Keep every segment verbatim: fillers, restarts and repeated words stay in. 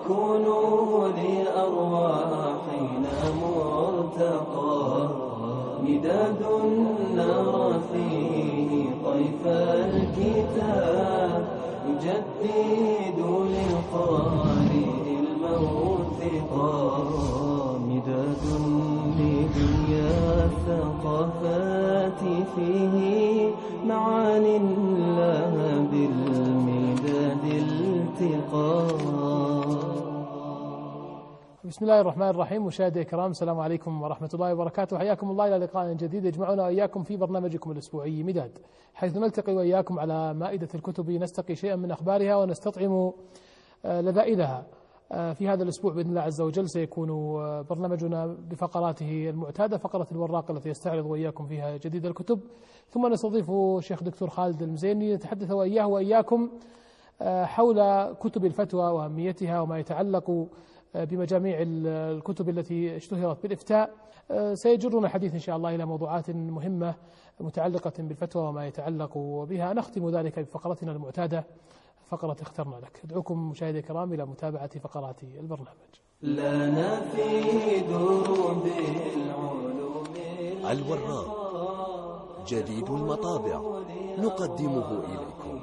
كونوا لأرواحنا مرتقى مداد نرى فيه طيف الكتاب يجدد للقارئ الموثقا مداد لدنيا الثقافات فيه معان لها بالمداد التقا. بسم الله الرحمن الرحيم. مشاهدي الكرام، السلام عليكم ورحمة الله وبركاته. حياكم الله إلى لقاء جديد يجمعنا وإياكم في برنامجكم الأسبوعي مداد، حيث نلتقي وإياكم على مائدة الكتب نستقي شيئا من أخبارها ونستطعم لذائذها. في هذا الأسبوع بإذن الله عز وجل سيكون برنامجنا بفقراته المعتادة، فقرة الوراق التي يستعرض وإياكم فيها جديد الكتب، ثم نستضيف شيخ دكتور خالد المزيني نتحدث وإياه وإياكم حول كتب الفتوى وأهميتها وما يتعلق بمجاميع الكتب التي اشتهرت بالإفتاء. سيجرنا الحديث إن شاء الله إلى موضوعات مهمة متعلقة بالفتوى وما يتعلق بها. نختم ذلك بفقرتنا المعتادة، فقرة اخترنا لك. أدعوكم مشاهدي الكرام إلى متابعة فقرات البرنامج. لنا في دروب العلوم الوراق جديد المطابع نقدمه إليكم.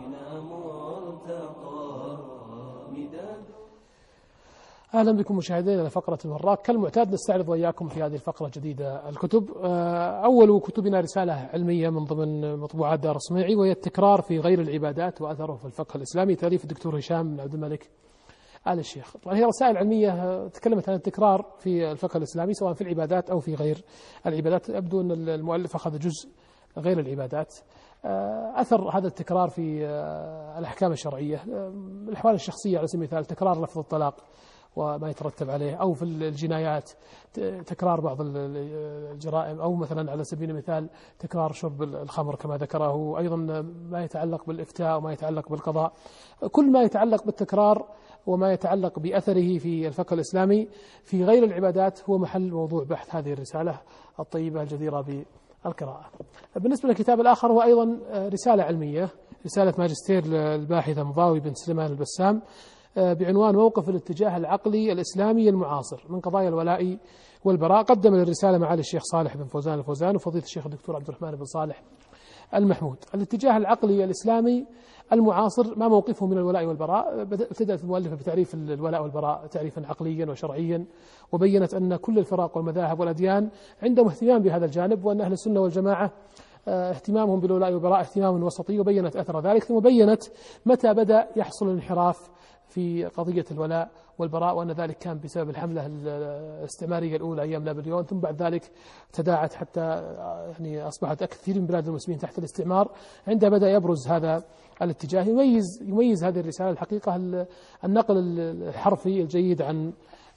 أهلا بكم مشاهدينا إلى فقرة الوراق. كالمعتاد نستعرض وإياكم في هذه الفقرة الجديدة الكتب. أول كتبنا رسالة علمية من ضمن مطبوعات دار الصميعي، وهي التكرار في غير العبادات وأثره في الفقه الإسلامي، تأليف الدكتور هشام بن عبد الملك آل الشيخ. طبعا هي رسائل علمية تكلمت عن التكرار في الفقه الإسلامي سواء في العبادات أو في غير العبادات. أبدو أن المؤلف أخذ جزء غير العبادات. أثر هذا التكرار في الأحكام الشرعية، الأحوال الشخصية على سبيل المثال تكرار لفظ الطلاق وما يترتب عليه، أو في الجنايات تكرار بعض الجرائم، أو مثلا على سبيل المثال تكرار شرب الخمر كما ذكره، أيضا ما يتعلق بالإفتاء وما يتعلق بالقضاء. كل ما يتعلق بالتكرار وما يتعلق بأثره في الفقه الإسلامي في غير العبادات هو محل موضوع بحث هذه الرسالة الطيبة الجديرة بالقراءة. بالنسبة للكتاب الآخر هو أيضا رسالة علمية، رسالة ماجستير للباحث مضاوي بن سليمان البسام بعنوان موقف الاتجاه العقلي الإسلامي المعاصر من قضايا الولاء والبراء. قدم للرسالة معالي الشيخ صالح بن فوزان الفوزان وفضيلة الشيخ الدكتور عبد الرحمن بن صالح المحمود. الاتجاه العقلي الإسلامي المعاصر، ما موقفه من الولاء والبراء؟ ابتدأت المؤلفة بتعريف الولاء والبراء تعريفا عقليا وشرعيا، وبينت أن كل الفرق والمذاهب والأديان عندهم اهتمام بهذا الجانب، وأن أهل السنة والجماعة اهتمامهم بالولاء والبراء اهتمام وسطي، وبينت أثر ذلك. ثم بينت متى بدأ يحصل الانحراف في قضية الولاء والبراء، وأن ذلك كان بسبب الحملة الاستعمارية الأولى أيام نابليون، ثم بعد ذلك تداعت حتى يعني أصبحت كثير من بلاد المسلمين تحت الاستعمار. عندما بدأ يبرز هذا الاتجاه يميز يميز هذه الرسالة الحقيقة النقل الحرفي الجيد عن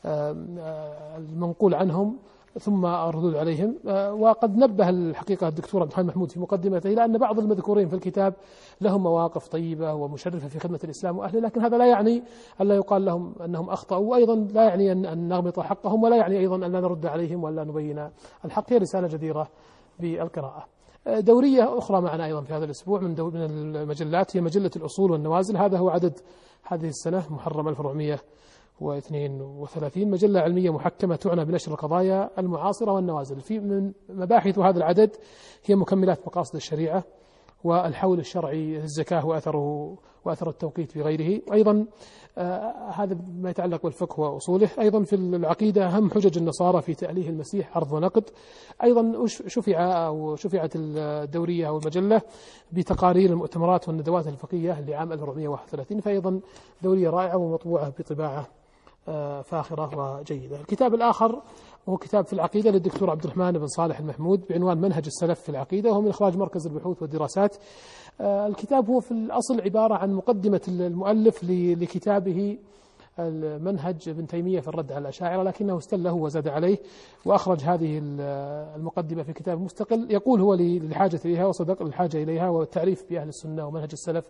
المنقول عنهم ثم الردود عليهم. وقد نبه الحقيقة الدكتور عبد الرحمن محمود في مقدمته إلى أن بعض المذكورين في الكتاب لهم مواقف طيبة ومشرفة في خدمة الإسلام وأهله، لكن هذا لا يعني أن لا يقال لهم أنهم أخطأوا، وأيضا لا يعني أن نغمط حقهم، ولا يعني أيضا أن لا نرد عليهم ولا نبين الحق. هي رسالة جديرة بالقراءة. دورية أخرى معنا أيضا في هذا الأسبوع من, من المجلات هي مجلة الأصول والنوازل. هذا هو عدد هذه السنة محرم ألف وأربعمائة واثنين وثلاثين، مجلة علمية محكمة تعنى بنشر القضايا المعاصرة والنوازل. في من مباحث هذا العدد هي مكملات مقاصد الشريعة والحول الشرعي، الزكاة وأثره وأثر التوقيت في غيره، أيضا آه هذا ما يتعلق بالفقه وأصوله. أيضا في العقيدة أهم حجج النصارى في تأليه المسيح عرض ونقد. أيضا شفع أو شفعت الدورية أو المجلة بتقارير المؤتمرات والندوات الفقهية لعام ألف وأربعمائة وواحد وثلاثين، فأيضا دورية رائعة ومطبوعة بطباعة فاخرة وجيدة. الكتاب الآخر هو كتاب في العقيدة للدكتور عبد الرحمن بن صالح المحمود بعنوان منهج السلف في العقيدة، وهو من إخراج مركز البحوث والدراسات. الكتاب هو في الأصل عبارة عن مقدمة المؤلف لكتابه المنهج ابن تيمية في الرد على الأشاعرة، لكنه استله وزاد عليه وأخرج هذه المقدمة في كتاب مستقل يقول هو للحاجة إليها وصدق الحاجة إليها، والتعريف بأهل السنة ومنهج السلف،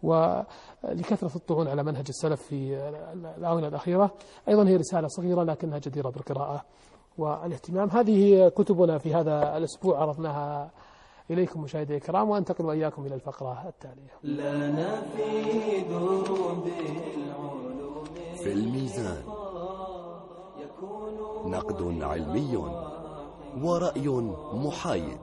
ولكثرة الطعون على منهج السلف في الآونة الأخيرة. أيضا هي رسالة صغيرة لكنها جديرة بالقراءة والاهتمام. هذه كتبنا في هذا الأسبوع عرضناها إليكم مشاهدي الكرام، وأنتقل وإياكم إلى الفقرة التالية. لنا في دروب العلوم في الميزان، نقد علمي ورأي محايد.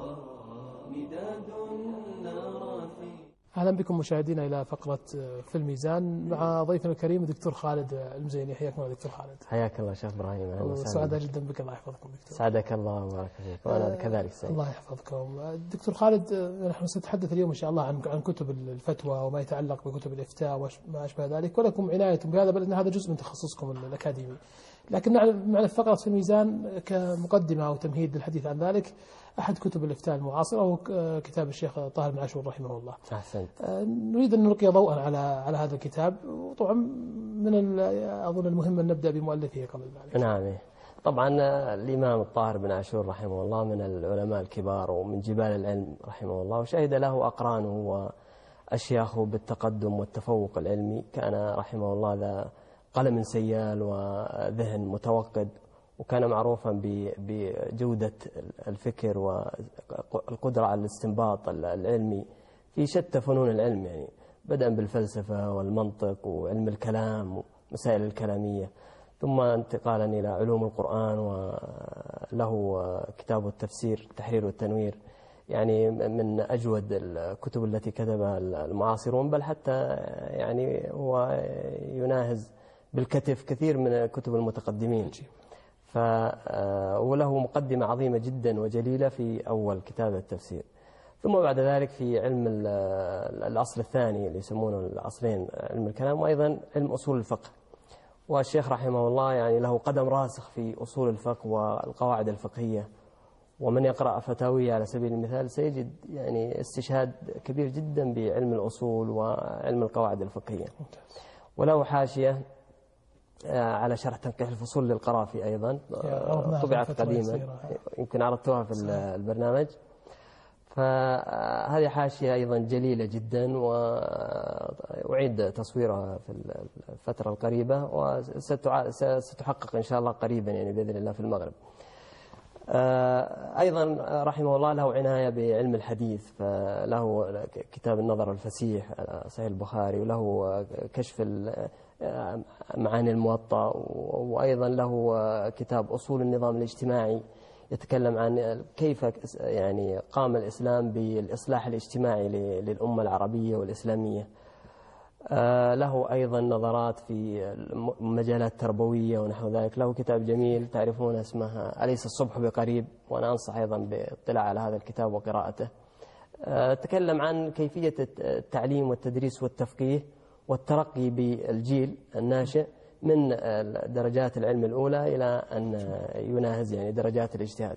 أهلا بكم مشاهدينا إلى فقرة في الميزان مع ضيفنا الكريم الدكتور خالد المزيني. حياكم الله دكتور خالد. حياك الله شيخ إبراهيم. سعداء جدا بك، الله يحفظكم دكتور. سعدك الله وبارك فيك، وأنا كذلك سعيد. الله يحفظكم. دكتور خالد، نحن سنتحدث اليوم إن شاء الله عن عن كتب الفتوى وما يتعلق بكتب الإفتاء وما أشبه ذلك، ولكم عناية بهذا بل أن هذا جزء من تخصصكم الأكاديمي. لكن معنا في فقرة في الميزان كمقدمة أو تمهيد للحديث عن ذلك أحد كتب الإفتاء المعاصرة وهو كتاب الشيخ طاهر بن عاشور رحمه الله. أحسنت. نريد أن نلقي ضوءا على على هذا الكتاب، وطبعا من أظن المهم أن نبدأ بمؤلفه قبل ذلك. نعم. طبعا الإمام الطاهر بن عاشور رحمه الله من العلماء الكبار ومن جبال العلم رحمه الله، وشهد له أقرانه وأشياخه بالتقدم والتفوق العلمي. كان رحمه الله ذا قلم سيال وذهن متوقد، وكان معروفا بجودة الفكر والقدرة على الاستنباط العلمي في شتى فنون العلم، يعني بدءا بالفلسفة والمنطق وعلم الكلام ومسائل الكلامية، ثم انتقالا إلى علوم القرآن، وله كتاب التفسير التحرير والتنوير، يعني من أجود الكتب التي كتبها المعاصرون، بل حتى يعني هو يناهز بالكتف كثير من كتب المتقدمين. ف وله مقدمة عظيمة جدا وجليلة في أول كتاب التفسير. ثم بعد ذلك في علم الأصل الثاني اللي يسمونه الأصلين، علم الكلام، وأيضا علم أصول الفقه. والشيخ رحمه الله يعني له قدم راسخ في أصول الفقه والقواعد الفقهية، ومن يقرأ فتاويه على سبيل المثال سيجد يعني استشهاد كبير جدا بعلم الأصول وعلم القواعد الفقهية. وله حاشية على شرح تنقيح الفصول للقرافي أيضا، طبعت قديما، يمكن عرضتها في البرنامج. فهذه حاشية أيضا جليلة جدا، وأعيد تصويرها في الفترة القريبة، وستحقق إن شاء الله قريبا يعني بإذن الله في المغرب. أيضا رحمه الله له عناية بعلم الحديث، فله كتاب النظر الفسيح صحيح البخاري، وله كشف معاني الموطأ، وأيضا له كتاب أصول النظام الاجتماعي يتكلم عن كيف يعني قام الإسلام بالإصلاح الاجتماعي للأمة العربية والإسلامية. له أيضا نظرات في مجالات تربوية ونحو ذلك. له كتاب جميل تعرفون اسمه أليس الصبح بقريب، وأنا أنصح أيضا بالاطلاع على هذا الكتاب وقراءته. تكلم عن كيفية التعليم والتدريس والتفقيه والترقي بالجيل الناشئ من درجات العلم الأولى إلى أن يناهز يعني درجات الاجتهاد.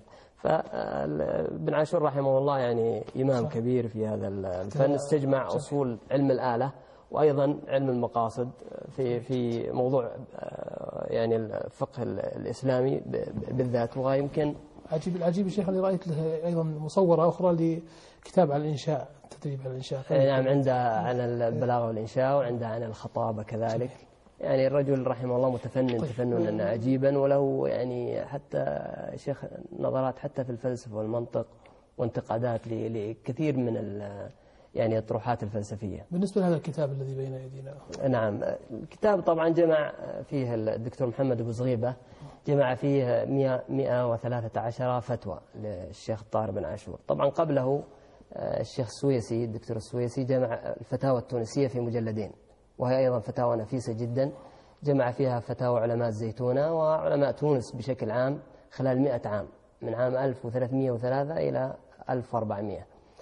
فابن عاشور رحمه الله يعني إمام كبير في هذا الفن، استجمع أصول علم الآلة وأيضا علم المقاصد في في موضوع يعني الفقه الإسلامي بالذات. ويمكن عجيب العجيب الشيخ اللي رأيت له أيضا مصورة أخرى لكتاب عن الإنشاء، تدريب على الإنشاء. نعم، عنده عن البلاغة والإنشاء، وعنده عن الخطابة كذلك. يعني الرجل رحمه الله متفنن تفننا عجيبا، وله يعني حتى شيخ نظرات حتى في الفلسفة والمنطق وانتقادات لكثير من يعني الطروحات الفلسفية. بالنسبة لهذا الكتاب الذي بين أيدينا، نعم، الكتاب طبعا جمع فيه الدكتور محمد أبو زغيبة، جمع فيه مئة وثلاثة عشر فتوى للشيخ طاهر بن عاشور. طبعا قبله الشيخ السويسي الدكتور السويسي جمع الفتاوى التونسية في مجلدين، وهي أيضا فتاوى نفيسة جدا، جمع فيها فتاوى علماء الزيتونة وعلماء تونس بشكل عام خلال مئة عام، من عام ألف وثلاثمئة وثلاثة إلى ألف وأربعمئة.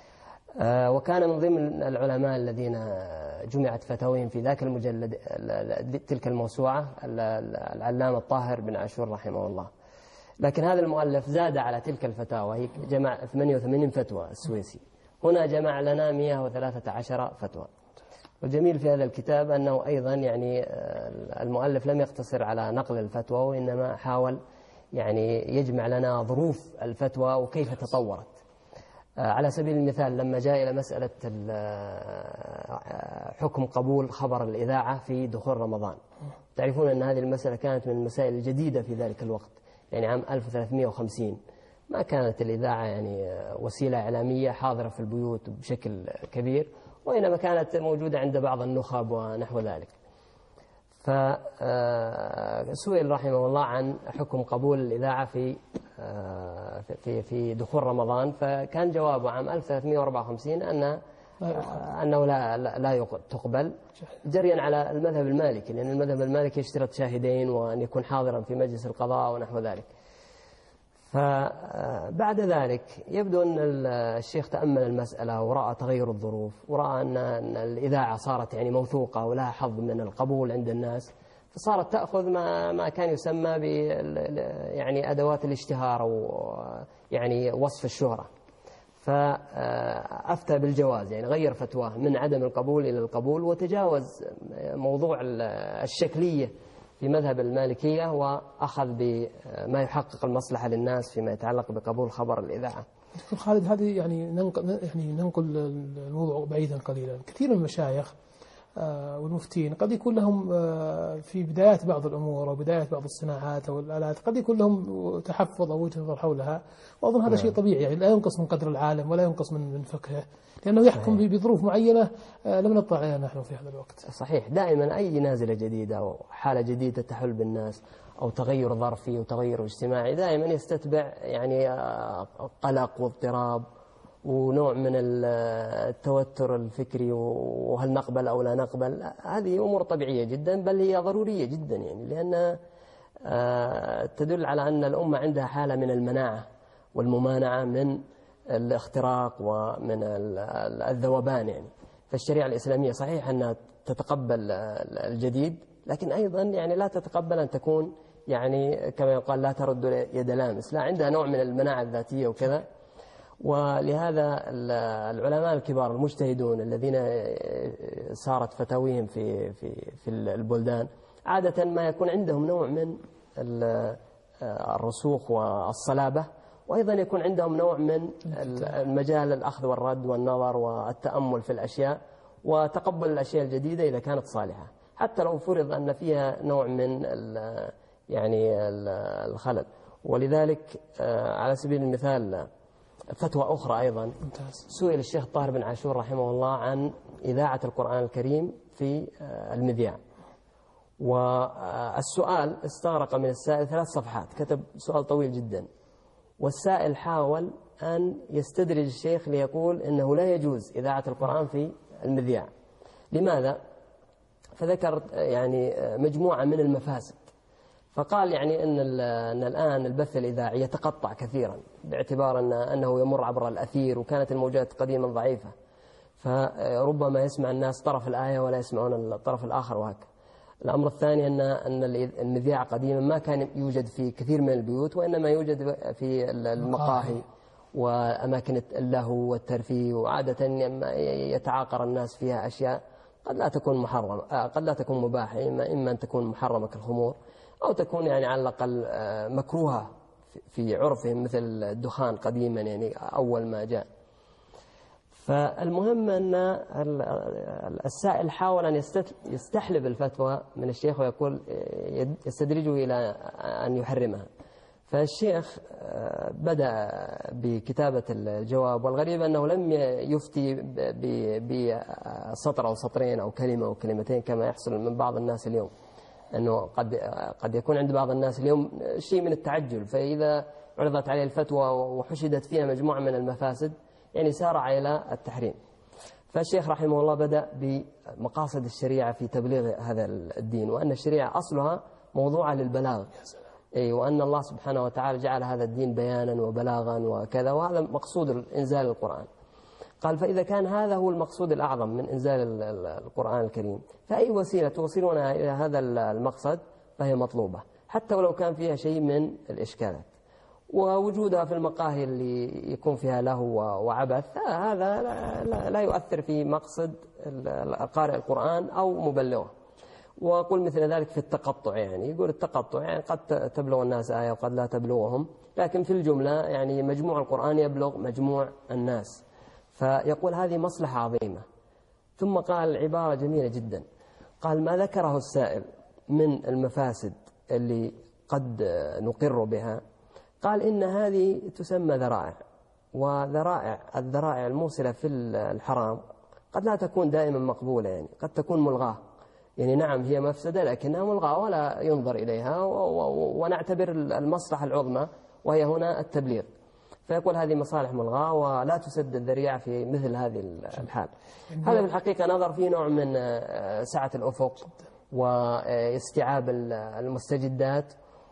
وكان من ضمن العلماء الذين جمعت فتاويهم في ذاك المجلد تلك الموسوعة العلامة الطاهر بن عاشور رحمه الله. لكن هذا المؤلف زاد على تلك الفتاوى، هي جمع ثمانية وثمانين فتوى السويسي، هنا جمع لنا مئة وثلاثة عشر فتوى. والجميل في هذا الكتاب أنه أيضا يعني المؤلف لم يقتصر على نقل الفتوى، وإنما حاول يعني يجمع لنا ظروف الفتوى وكيف تطورت. على سبيل المثال لما جاء إلى مسألة حكم قبول خبر الإذاعة في دخول رمضان، تعرفون أن هذه المسألة كانت من المسائل الجديدة في ذلك الوقت، يعني عام ألف وثلاثمئة وخمسين ما كانت الإذاعة يعني وسيلة إعلامية حاضرة في البيوت بشكل كبير، وإنما كانت موجودة عند بعض النخب ونحو ذلك. فسئل رحمه الله عن حكم قبول الإذاعة في في في دخول رمضان، فكان جوابه عام ألف وثلاثمئة وأربعة وخمسين أن أنه لا لا تقبل، جريا على المذهب المالكي، لأن المذهب المالكي يشترط شاهدين وأن يكون حاضرا في مجلس القضاء ونحو ذلك. فبعد ذلك يبدو أن الشيخ تأمل المسألة ورأى تغير الظروف، ورأى أن الإذاعة صارت يعني موثوقة ولها حظ من القبول عند الناس، فصارت تأخذ ما ما كان يسمى ب يعني أدوات الاشتهار أو يعني وصف الشهرة. فأفتى بالجواز، يعني غير فتواه من عدم القبول إلى القبول، وتجاوز موضوع الشكلية في مذهب المالكية وأخذ بما يحقق المصلحة للناس فيما يتعلق بقبول خبر الإذاعة. دكتور خالد، هذه يعني ننقل يعني ننقل الموضوع بعيدا قليلا. كثير من المشايخ والمفتين قد يكون لهم في بدايات بعض الأمور أو بداية بعض الصناعات أو الآلات قد يكون لهم تحفظ أو وجهة نظر حولها، وأظن هذا شيء طبيعي، يعني لا ينقص من قدر العالم ولا ينقص من من فقهه، لأنه يحكم بظروف معينة لم نطلع عليها نحن في هذا الوقت. صحيح. دائما أي نازلة جديدة أو حالة جديدة تحل بالناس أو تغير ظرفي وتغير اجتماعي دائما يستتبع يعني قلق واضطراب ونوع من التوتر الفكري، وهل نقبل أو لا نقبل. هذه أمور طبيعية جدا، بل هي ضرورية جدا، يعني لأنها تدل على أن الأمة عندها حالة من المناعة والممانعة من الاختراق ومن الذوبان. يعني فالشريعة الإسلامية صحيح أنها تتقبل الجديد، لكن أيضا يعني لا تتقبل أن تكون يعني كما يقال لا ترد يد لامس، لا، عندها نوع من المناعة الذاتية وكذا. ولهذا العلماء الكبار المجتهدون الذين صارت فتاويهم في في في البلدان عادة ما يكون عندهم نوع من الرسوخ والصلابة، وأيضا يكون عندهم نوع من المجال الأخذ والرد والنظر والتأمل في الأشياء وتقبل الأشياء الجديدة إذا كانت صالحة، حتى لو فرض أن فيها نوع من يعني الخلل. ولذلك على سبيل المثال فتوى أخرى أيضا، سئل الشيخ الطاهر بن عاشور رحمه الله عن إذاعة القرآن الكريم في المذياع، والسؤال استغرق من السائل ثلاث صفحات، كتب سؤال طويل جدا، والسائل حاول أن يستدرج الشيخ ليقول إنه لا يجوز إذاعة القرآن في المذياع. لماذا؟ فذكر يعني مجموعة من المفاسد، فقال يعني أن, أن الآن البث الإذاعي يتقطع كثيرا باعتبار أن أنه يمر عبر الأثير، وكانت الموجات قديما ضعيفة، فربما يسمع الناس طرف الآية ولا يسمعون الطرف الآخر وهكذا. الأمر الثاني أن أن المذياع قديما ما كان يوجد في كثير من البيوت، وإنما يوجد في المقاهي وأماكن اللهو والترفيه، وعادة يتعاقر الناس فيها أشياء قد لا تكون محرمة، قد لا تكون مباحة، إما إما أن تكون محرمة كالخمور، أو تكون يعني على الأقل مكروهة في عرفهم مثل الدخان قديما يعني أول ما جاء. فالمهم أن السائل حاول أن يستحلب الفتوى من الشيخ ويقول يستدرجه إلى أن يحرمها. فالشيخ بدأ بكتابة الجواب، والغريب أنه لم يفتي بسطر أو سطرين أو كلمة أو كلمتين كما يحصل من بعض الناس اليوم، أنه قد قد يكون عند بعض الناس اليوم شيء من التعجل، فإذا عرضت عليه الفتوى وحشدت فيها مجموعة من المفاسد يعني سارع إلى التحريم. فالشيخ رحمه الله بدأ بمقاصد الشريعة في تبليغ هذا الدين، وأن الشريعة أصلها موضوعة للبلاغ، أي وأن الله سبحانه وتعالى جعل هذا الدين بيانا وبلاغا وكذا، وهذا مقصود إنزال القرآن. قال فإذا كان هذا هو المقصود الأعظم من إنزال القرآن الكريم، فأي وسيلة توصلنا إلى هذا المقصد فهي مطلوبة، حتى ولو كان فيها شيء من الإشكالات. ووجودها في المقاهي اللي يكون فيها لهو وعبث هذا لا يؤثر في مقصد قارئ القرآن أو مبلغه. وقل مثل ذلك في التقطع، يعني يقول التقطع يعني قد تبلغ الناس آية وقد لا تبلغهم، لكن في الجملة يعني مجموع القرآن يبلغ مجموع الناس، فيقول هذه مصلحة عظيمة. ثم قال عبارة جميلة جدا، قال ما ذكره السائل من المفاسد اللي قد نقر بها، قال إن هذه تسمى ذرائع، وذرائع الذرائع الموصلة في الحرام قد لا تكون دائما مقبولة، يعني قد تكون ملغاة، يعني نعم هي مفسدة لكنها ملغاة ولا ينظر إليها، ونعتبر المصلحة العظمى وهي هنا التبليغ. فيقول هذه مصالح ملغاة ولا تسد الذريعة في مثل هذه الحال. هذا في الحقيقة نظر فيه نوع من سعة الأفق واستيعاب المستجدات،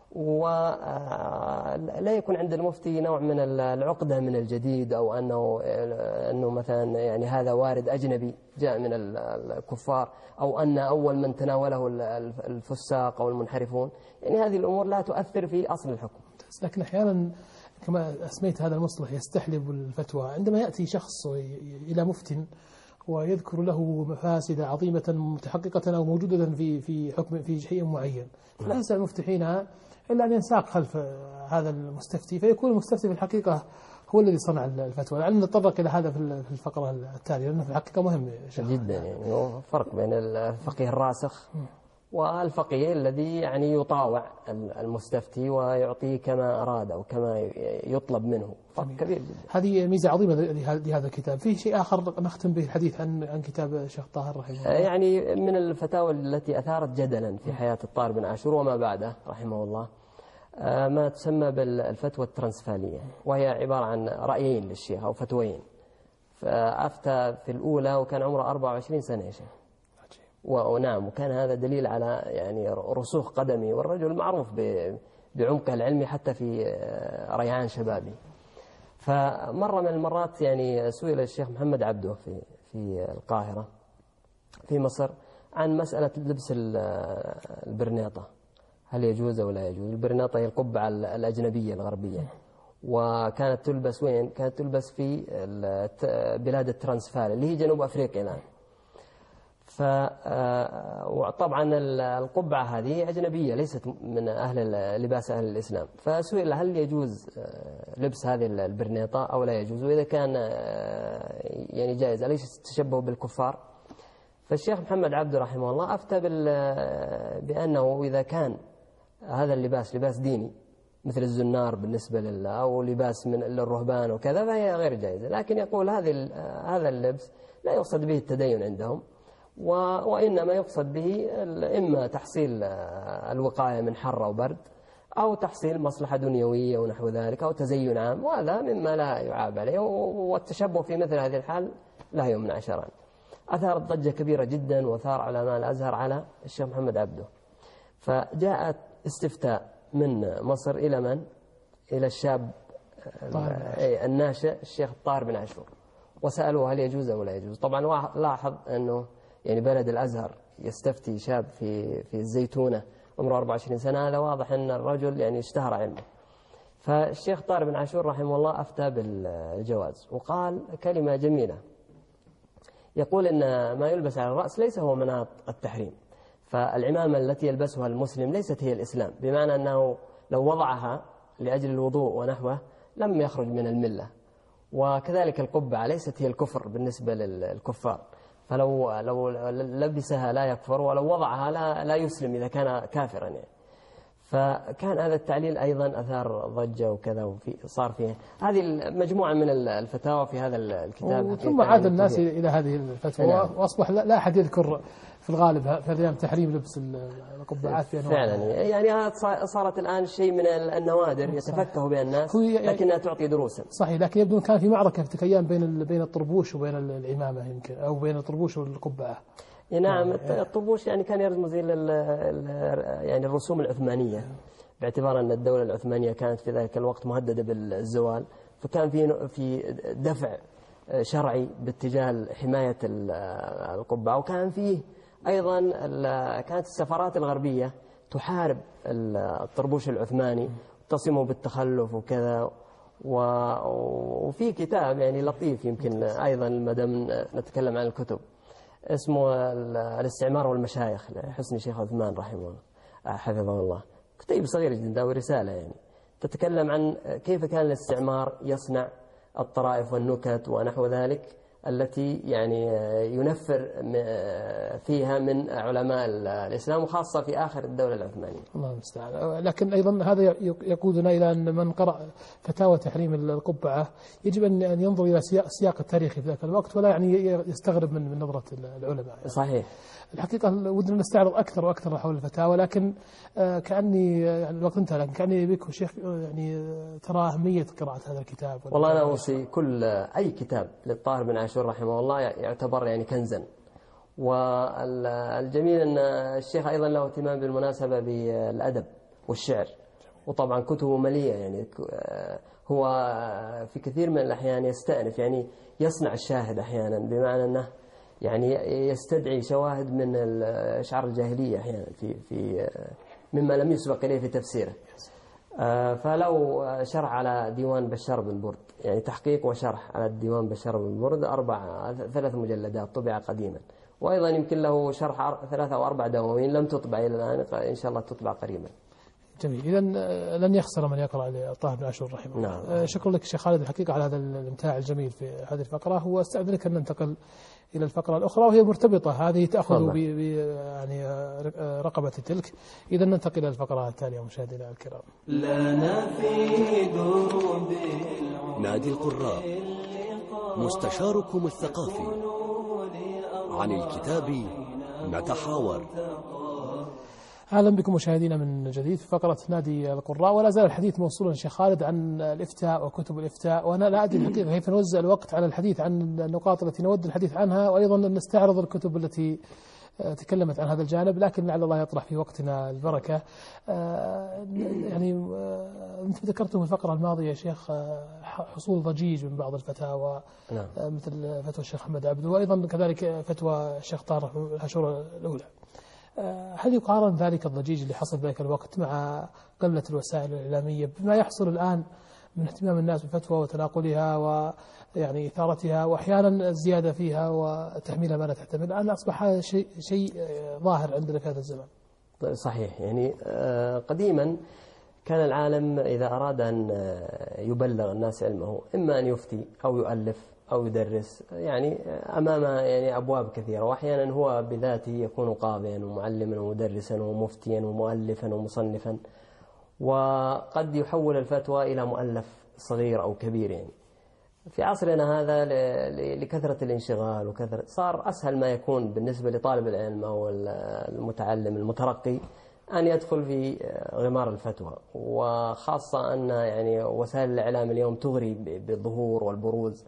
ولا يكون عند المفتي نوع من العقدة من الجديد، أو أنه أنه مثلا يعني هذا وارد أجنبي جاء من الكفار، أو أن أول من تناوله الفساق أو المنحرفون. يعني هذه الأمور لا تؤثر في أصل الحكم. لكن أحيانا كما أسميت هذا المصطلح يستحلب الفتوى، عندما يأتي شخص إلى مفت ويذكر له مفاسد عظيمة متحققة أو موجودة في في حكم في شيء معين، فلا يسع المفتي حينها إلا أن ينساق خلف هذا المستفتي، فيكون المستفتي في الحقيقة هو الذي صنع الفتوى. لعلنا نتطرق إلى هذا في الفقرة التالية لأنه في الحقيقة مهم جدا. يعني هو فرق بين الفقيه الراسخ والفقيه الذي يعني يطاوع المستفتي ويعطيه كما أراد أو كما يطلب منه، فرق كبير جدا. هذه ميزة عظيمة لهذا الكتاب. فيه شيء آخر نختم به الحديث عن عن كتاب الشيخ طاهر رحمه الله. يعني من الفتاوى التي أثارت جدلا في حياة الطاهر بن عاشور وما بعده رحمه الله ما تسمى بالفتوى الترانسفالية، وهي عبارة عن رأيين للشيخ أو فتوين. فأفتى في الأولى وكان عمره أربعة وعشرين سنة يا شيخ، ونعم وكان هذا دليل على يعني رسوخ قدمه، والرجل معروف بعمقه العلمي حتى في ريعان شبابه. فمرة من المرات يعني سئل الشيخ محمد عبده في في القاهرة في مصر عن مسألة لبس البرنيطة، هل يجوز أو لا يجوز. البرنيطة هي القبعة الأجنبية الغربية، وكانت تلبس وين؟ كانت تلبس في بلاد الترانسفال اللي هي جنوب أفريقيا الآن. فطبعا القبعة هذه أجنبية ليست من أهل لباس أهل الإسلام. فسئل هل يجوز لبس هذه البرنيطة أو لا يجوز، وإذا كان يعني جائز أليس تشبه بالكفار. فالشيخ محمد عبده رحمه الله أفتى بأنه إذا كان هذا اللباس لباس ديني مثل الزنار بالنسبة لله أو لباس من للرهبان وكذا فهي غير جائزة، لكن يقول هذه هذا اللبس لا يقصد به التدين عندهم، وإنما يقصد به إما تحصيل الوقاية من حر أو برد، أو تحصيل مصلحة دنيوية ونحو ذلك، أو تزين عام، وهذا مما لا يعاب عليه، والتشبه في مثل هذه الحال لا يمنع شرعا. أثارت ضجة كبيرة جدا وثار علماء الأزهر على الشيخ محمد عبده. فجاءت استفتاء من مصر إلى من؟ إلى الشاب الناشئ الشيخ طاهر بن عاشور، وسألوه هل يجوز أو لا يجوز. طبعا لاحظ أنه يعني بلد الأزهر يستفتي شاب في في الزيتونة عمره أربعة وعشرين سنة، هذا واضح أن الرجل يعني اشتهر علمه. فالشيخ طاهر بن عاشور رحمه الله أفتى بالجواز، وقال كلمة جميلة، يقول إن ما يلبس على الرأس ليس هو مناط التحريم، فالعمامة التي يلبسها المسلم ليست هي الإسلام، بمعنى أنه لو وضعها لأجل الوضوء ونحوه لم يخرج من الملة. وكذلك القبعة ليست هي الكفر بالنسبة للكفار، فلو لو لبسها لا يكفر، ولو وضعها لا لا يسلم إذا كان كافرا يعني. فكان هذا التعليل أيضا أثار ضجة وكذا، وفي صار فيه هذه مجموعة من الفتاوى في هذا الكتاب. ثم عاد الناس إلى هذه الفتوى، وأصبح لا أحد يذكر في الغالب في الأيام تحريم لبس القبعات في أنواع. فعلا يعني صارت الآن شيء من النوادر يتفكه بها الناس، لكنها تعطي دروسا. صحيح، لكن يبدو كان في معركة في تلك الأيام بين بين الطربوش وبين العمامة يمكن، أو بين الطربوش والقبعة. نعم، الطربوش يعني كان يرمز إلى يعني الرسوم العثمانية، باعتبار أن الدولة العثمانية كانت في ذلك الوقت مهددة بالزوال، فكان في في دفع شرعي باتجاه حماية القبعة. وكان فيه أيضا كانت السفارات الغربية تحارب الطربوش العثماني، تصمه بالتخلف وكذا. وفي كتاب يعني لطيف يمكن أيضا ما دام نتكلم عن الكتب، اسمه الاستعمار والمشايخ لحسني شيخ عثمان رحمه الله حفظه الله، كتيب صغير جدا ورسالة يعني تتكلم عن كيف كان الاستعمار يصنع الطرائف والنكت ونحو ذلك التي يعني ينفر فيها من علماء الإسلام، وخاصة في آخر الدولة العثمانية. الله المستعان. لكن أيضا هذا يقودنا إلى أن من قرأ فتاوى تحريم القبعة يجب أن ينظر إلى السياق التاريخي في ذاك الوقت، ولا يعني يستغرب من من نظرة العلماء يعني. صحيح. الحقيقة ودنا نستعرض أكثر وأكثر حول الفتاوى، لكن كأني يعني الوقت انتهى، لكن كأني بك شيخ يعني ترى أهمية قراءة هذا الكتاب. والله أنا أوصي كل أي كتاب للطاهر بن عاشور رحمه الله يعتبر يعني كنزا. والجميل أن الشيخ أيضا له اهتمام بالمناسبة بالأدب والشعر، وطبعا كتبه مليئة يعني. هو في كثير من الأحيان يستأنف يعني يصنع الشاهد أحيانا، بمعنى أنه يعني يستدعي شواهد من الأشعار الجاهلية أحيانا في في مما لم يسبق إليه في تفسيره. فلو شرح على ديوان بشار بن برد، يعني تحقيق وشرح على الديوان بشار بن برد أربع ثلاث مجلدات طبع قديما، وأيضا يمكن له شرح ثلاثة أو أربع دواوين لم تطبع إلى الآن، إن شاء الله تطبع قريبا. جميل. إذن لن يخسر من يقرأ للطاهر بن عاشور رحمه الله. نعم. شكرا لك شيخ خالد الحقيقة على هذا الامتاع الجميل في هذه الفقرة، واستأذنك أن ننتقل إلى الفقرة الأخرى وهي مرتبطة، هذه تأخذ ب يعني رقبة تلك. إذا ننتقل إلى الفقرة التالية مشاهدينا الكرام. لنا في دروب نادي القراء مستشاركم الثقافي، عن الكتاب نتحاور. أهلا بكم مشاهدينا من جديد في فقرة نادي القراء، ولا زال الحديث موصولا شيخ خالد عن الإفتاء وكتب الإفتاء، وأنا لا أدري الحقيقة كيف نوزع الوقت على الحديث عن النقاط التي نود الحديث عنها، وأيضا نستعرض الكتب التي تكلمت عن هذا الجانب، لكن لعل الله يطرح في وقتنا البركة. يعني أنت ذكرتم في الفقرة الماضية يا شيخ حصول ضجيج من بعض الفتاوى، نعم. مثل فتوى الشيخ محمد عبده، وأيضا كذلك فتوى الشيخ طارق عاشور الأولى. هل يقارن ذلك الضجيج اللي حصل ذلك الوقت مع قلة الوسائل الإعلامية بما يحصل الآن من اهتمام الناس بالفتوى وتناقلها ويعني إثارتها وأحيانا الزيادة فيها وتحميلها ما لا تحتمل؟ الآن أصبح هذا شيء شيء ظاهر عندنا في هذا الزمن. صحيح. يعني قديما كان العالم إذا أراد أن يبلغ الناس علمه إما أن يفتي أو يؤلف أو يدرس، يعني أمام يعني أبواب كثيرة، وأحيانا هو بذاته يكون قاضيا ومعلما ومدرسا ومفتيا ومؤلفا ومصنفا، وقد يحول الفتوى إلى مؤلف صغير أو كبير. يعني في عصرنا هذا لكثرة الانشغال وكثرة صار أسهل ما يكون بالنسبة لطالب العلم أو المتعلم المترقي أن يدخل في غمار الفتوى، وخاصة أن يعني وسائل الإعلام اليوم تغري بالظهور والبروز.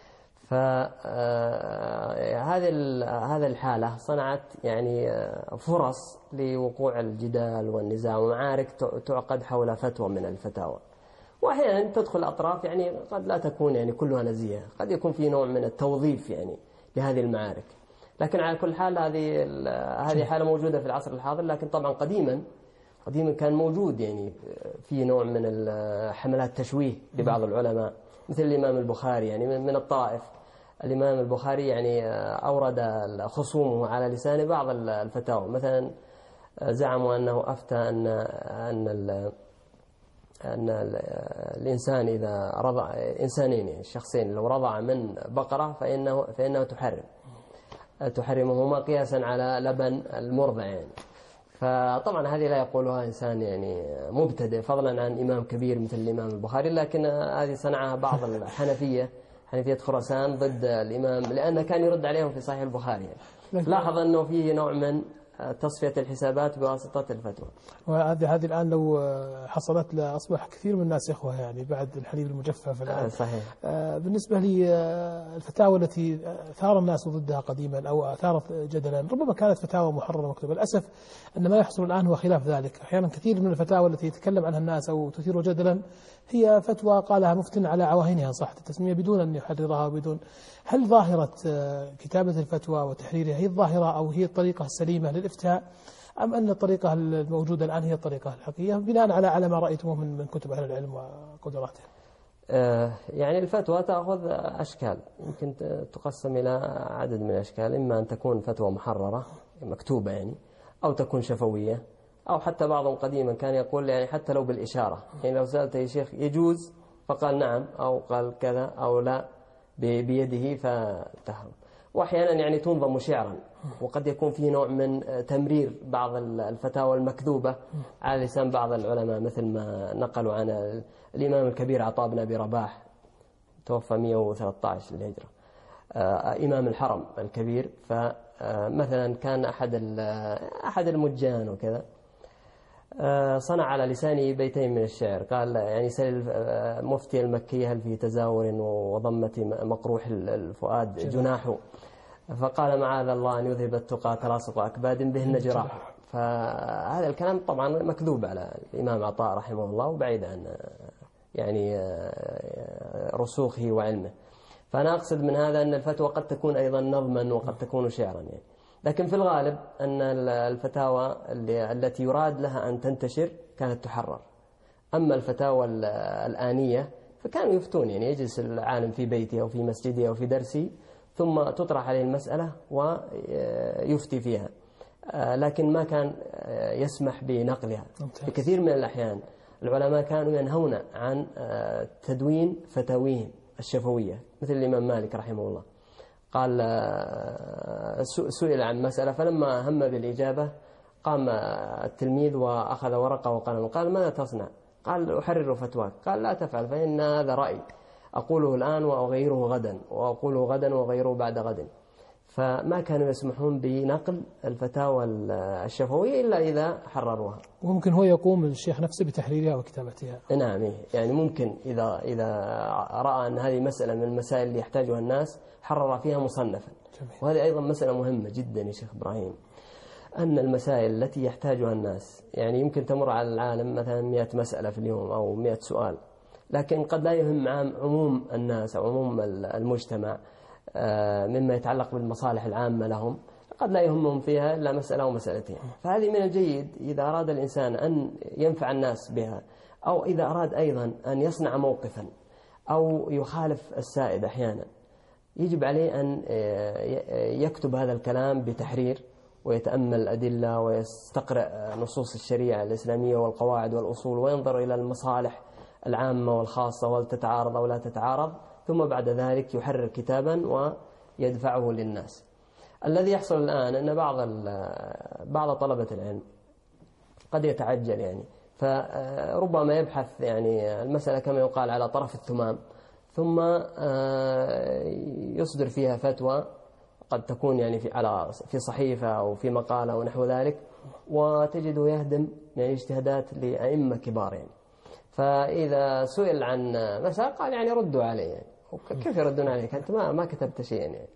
فهذه هذه الحالة صنعت يعني فرص لوقوع الجدال والنزاع ومعارك تعقد حول فتوى من الفتاوى، وأحيانا تدخل أطراف يعني قد لا تكون يعني كلها نزيهة، قد يكون في نوع من التوظيف يعني لهذه المعارك. لكن على كل حال هذه هذه حالة موجودة في العصر الحاضر، لكن طبعا قديما قديما كان موجود يعني في نوع من حملات تشويه لبعض العلماء، مثل الإمام البخاري يعني من الطائف. الإمام البخاري يعني أورد خصومه على لسان بعض الفتاوى، مثلا زعموا أنه أفتى أن أن أن الإنسان إذا رضع إنسانين يعني شخصين لو رضع من بقرة فإنه فإنه تحرم تحرمهما قياسا على لبن المرضع يعني. فطبعا هذه لا يقولها إنسان يعني مبتدئ، فضلا عن إمام كبير مثل الإمام البخاري، لكن هذه صنعها بعض الحنفية حنفية خراسان ضد الإمام، لأنه كان يرد عليهم في صحيح البخاري يعني. لاحظ أنه فيه نوع من تصفية الحسابات بواسطة الفتوى. وهذه هذه الآن لو حصلت لأصبح كثير من الناس إخوة يعني بعد الحليب المجفف الآن. آه صحيح. آه بالنسبة لي الفتاوى التي ثار الناس ضدها قديما أو أثارت جدلا ربما كانت فتاوى محررة مكتوبة. للأسف أن ما يحصل الآن هو خلاف ذلك. أحيانا كثير من الفتاوى التي يتكلم عنها الناس أو تثير جدلا هي فتوى قالها مفتن على عواهنها صح التسمية بدون أن يحررها وبدون. هل ظاهرة كتابة الفتوى وتحريرها هي الظاهرة أو هي الطريقة السليمة للإفتاء، أم أن الطريقة الموجودة الآن هي الطريقة الحقيقية بناء على على ما رأيتموه من من كتب أهل العلم وقدراته؟ آه يعني الفتوى تأخذ أشكال، يمكن تقسم إلى عدد من الأشكال، إما أن تكون فتوى محررة مكتوبة يعني، أو تكون شفوية، أو حتى بعضهم قديما كان يقول يعني حتى لو بالإشارة، يعني لو سألت يا شيخ يجوز فقال نعم أو قال كذا أو لا، بيده فتهرب. وأحيانا يعني تنظم شعرا، وقد يكون فيه نوع من تمرير بعض الفتاوى المكذوبة على لسان بعض العلماء، مثل ما نقلوا عن الإمام الكبير عطاء بن أبي رباح توفى مئة وثلاثة عشر للهجرة، إمام الحرم الكبير. فمثلا كان أحد أحد المجان وكذا صنع على لسانه بيتين من الشعر، قال يعني سل مفتي المكي هل في تزاور وضمة مقروح الفؤاد جناحه، فقال معاذ الله أن يذهب التقى تلاصق أكباد بهن جراح. فهذا الكلام طبعا مكذوب على الإمام عطاء رحمه الله، وبعيد عن يعني رسوخه وعلمه. فأنا أقصد من هذا أن الفتوى قد تكون أيضا نظما وقد تكون شعرا يعني. لكن في الغالب أن الفتاوى التي يراد لها أن تنتشر كانت تحرر. أما الفتاوى الآنية فكانوا يفتون، يعني يجلس العالم في بيته أو في مسجده أو في درسه ثم تطرح عليه المسألة ويفتي فيها، لكن ما كان يسمح بنقلها. في كثير من الأحيان العلماء كانوا ينهون عن تدوين فتاويهم الشفوية، مثل الإمام مالك رحمه الله قال سئل عن مسألة فلما هم بالإجابة قام التلميذ وأخذ ورقة وقلم، قال ماذا تصنع؟ قال أحرر فتواك. قال لا تفعل، فإن هذا رأي أقوله الآن وأغيره غدا، وأقوله غدا وأغيره بعد غد. فما كانوا يسمحون بنقل الفتاوى الشفوية إلا إذا حرروها. وممكن هو يقوم الشيخ نفسه بتحريرها وكتابتها. نعم، يعني ممكن إذا إذا رأى أن هذه مسألة من المسائل اللي يحتاجها الناس حرر فيها مصنفا. جميل. وهذه أيضا مسألة مهمة جدا يا شيخ إبراهيم، أن المسائل التي يحتاجها الناس، يعني يمكن تمر على العالم مثلا مئة مسألة في اليوم أو مئة سؤال، لكن قد لا يهم عموم الناس أو عموم المجتمع مما يتعلق بالمصالح العامة لهم، قد لا يهمهم فيها إلا مسألة أو مسألتين. فهذه من الجيد إذا أراد الإنسان أن ينفع الناس بها، أو إذا أراد أيضا أن يصنع موقفا أو يخالف السائد أحيانا، يجب عليه أن يكتب هذا الكلام بتحرير ويتأمل الأدلة ويستقرأ نصوص الشريعة الإسلامية والقواعد والأصول، وينظر إلى المصالح العامة والخاصة وهل تتعارض أو لا تتعارض، ثم بعد ذلك يحرر كتابا ويدفعه للناس. الذي يحصل الآن أن بعض بعض طلبة العلم قد يتعجل، يعني فربما يبحث يعني المسألة كما يقال على طرف الثمام، ثم يصدر فيها فتوى قد تكون يعني في على في صحيفة أو في مقالة ونحو ذلك، وتجده يهدم يعني اجتهادات لأئمة كبار يعني. فإذا سئل عن مسألة قال يعني ردوا عليه، يعني كيف يردون عليك أنت ما ما كتبت شيئا يعني.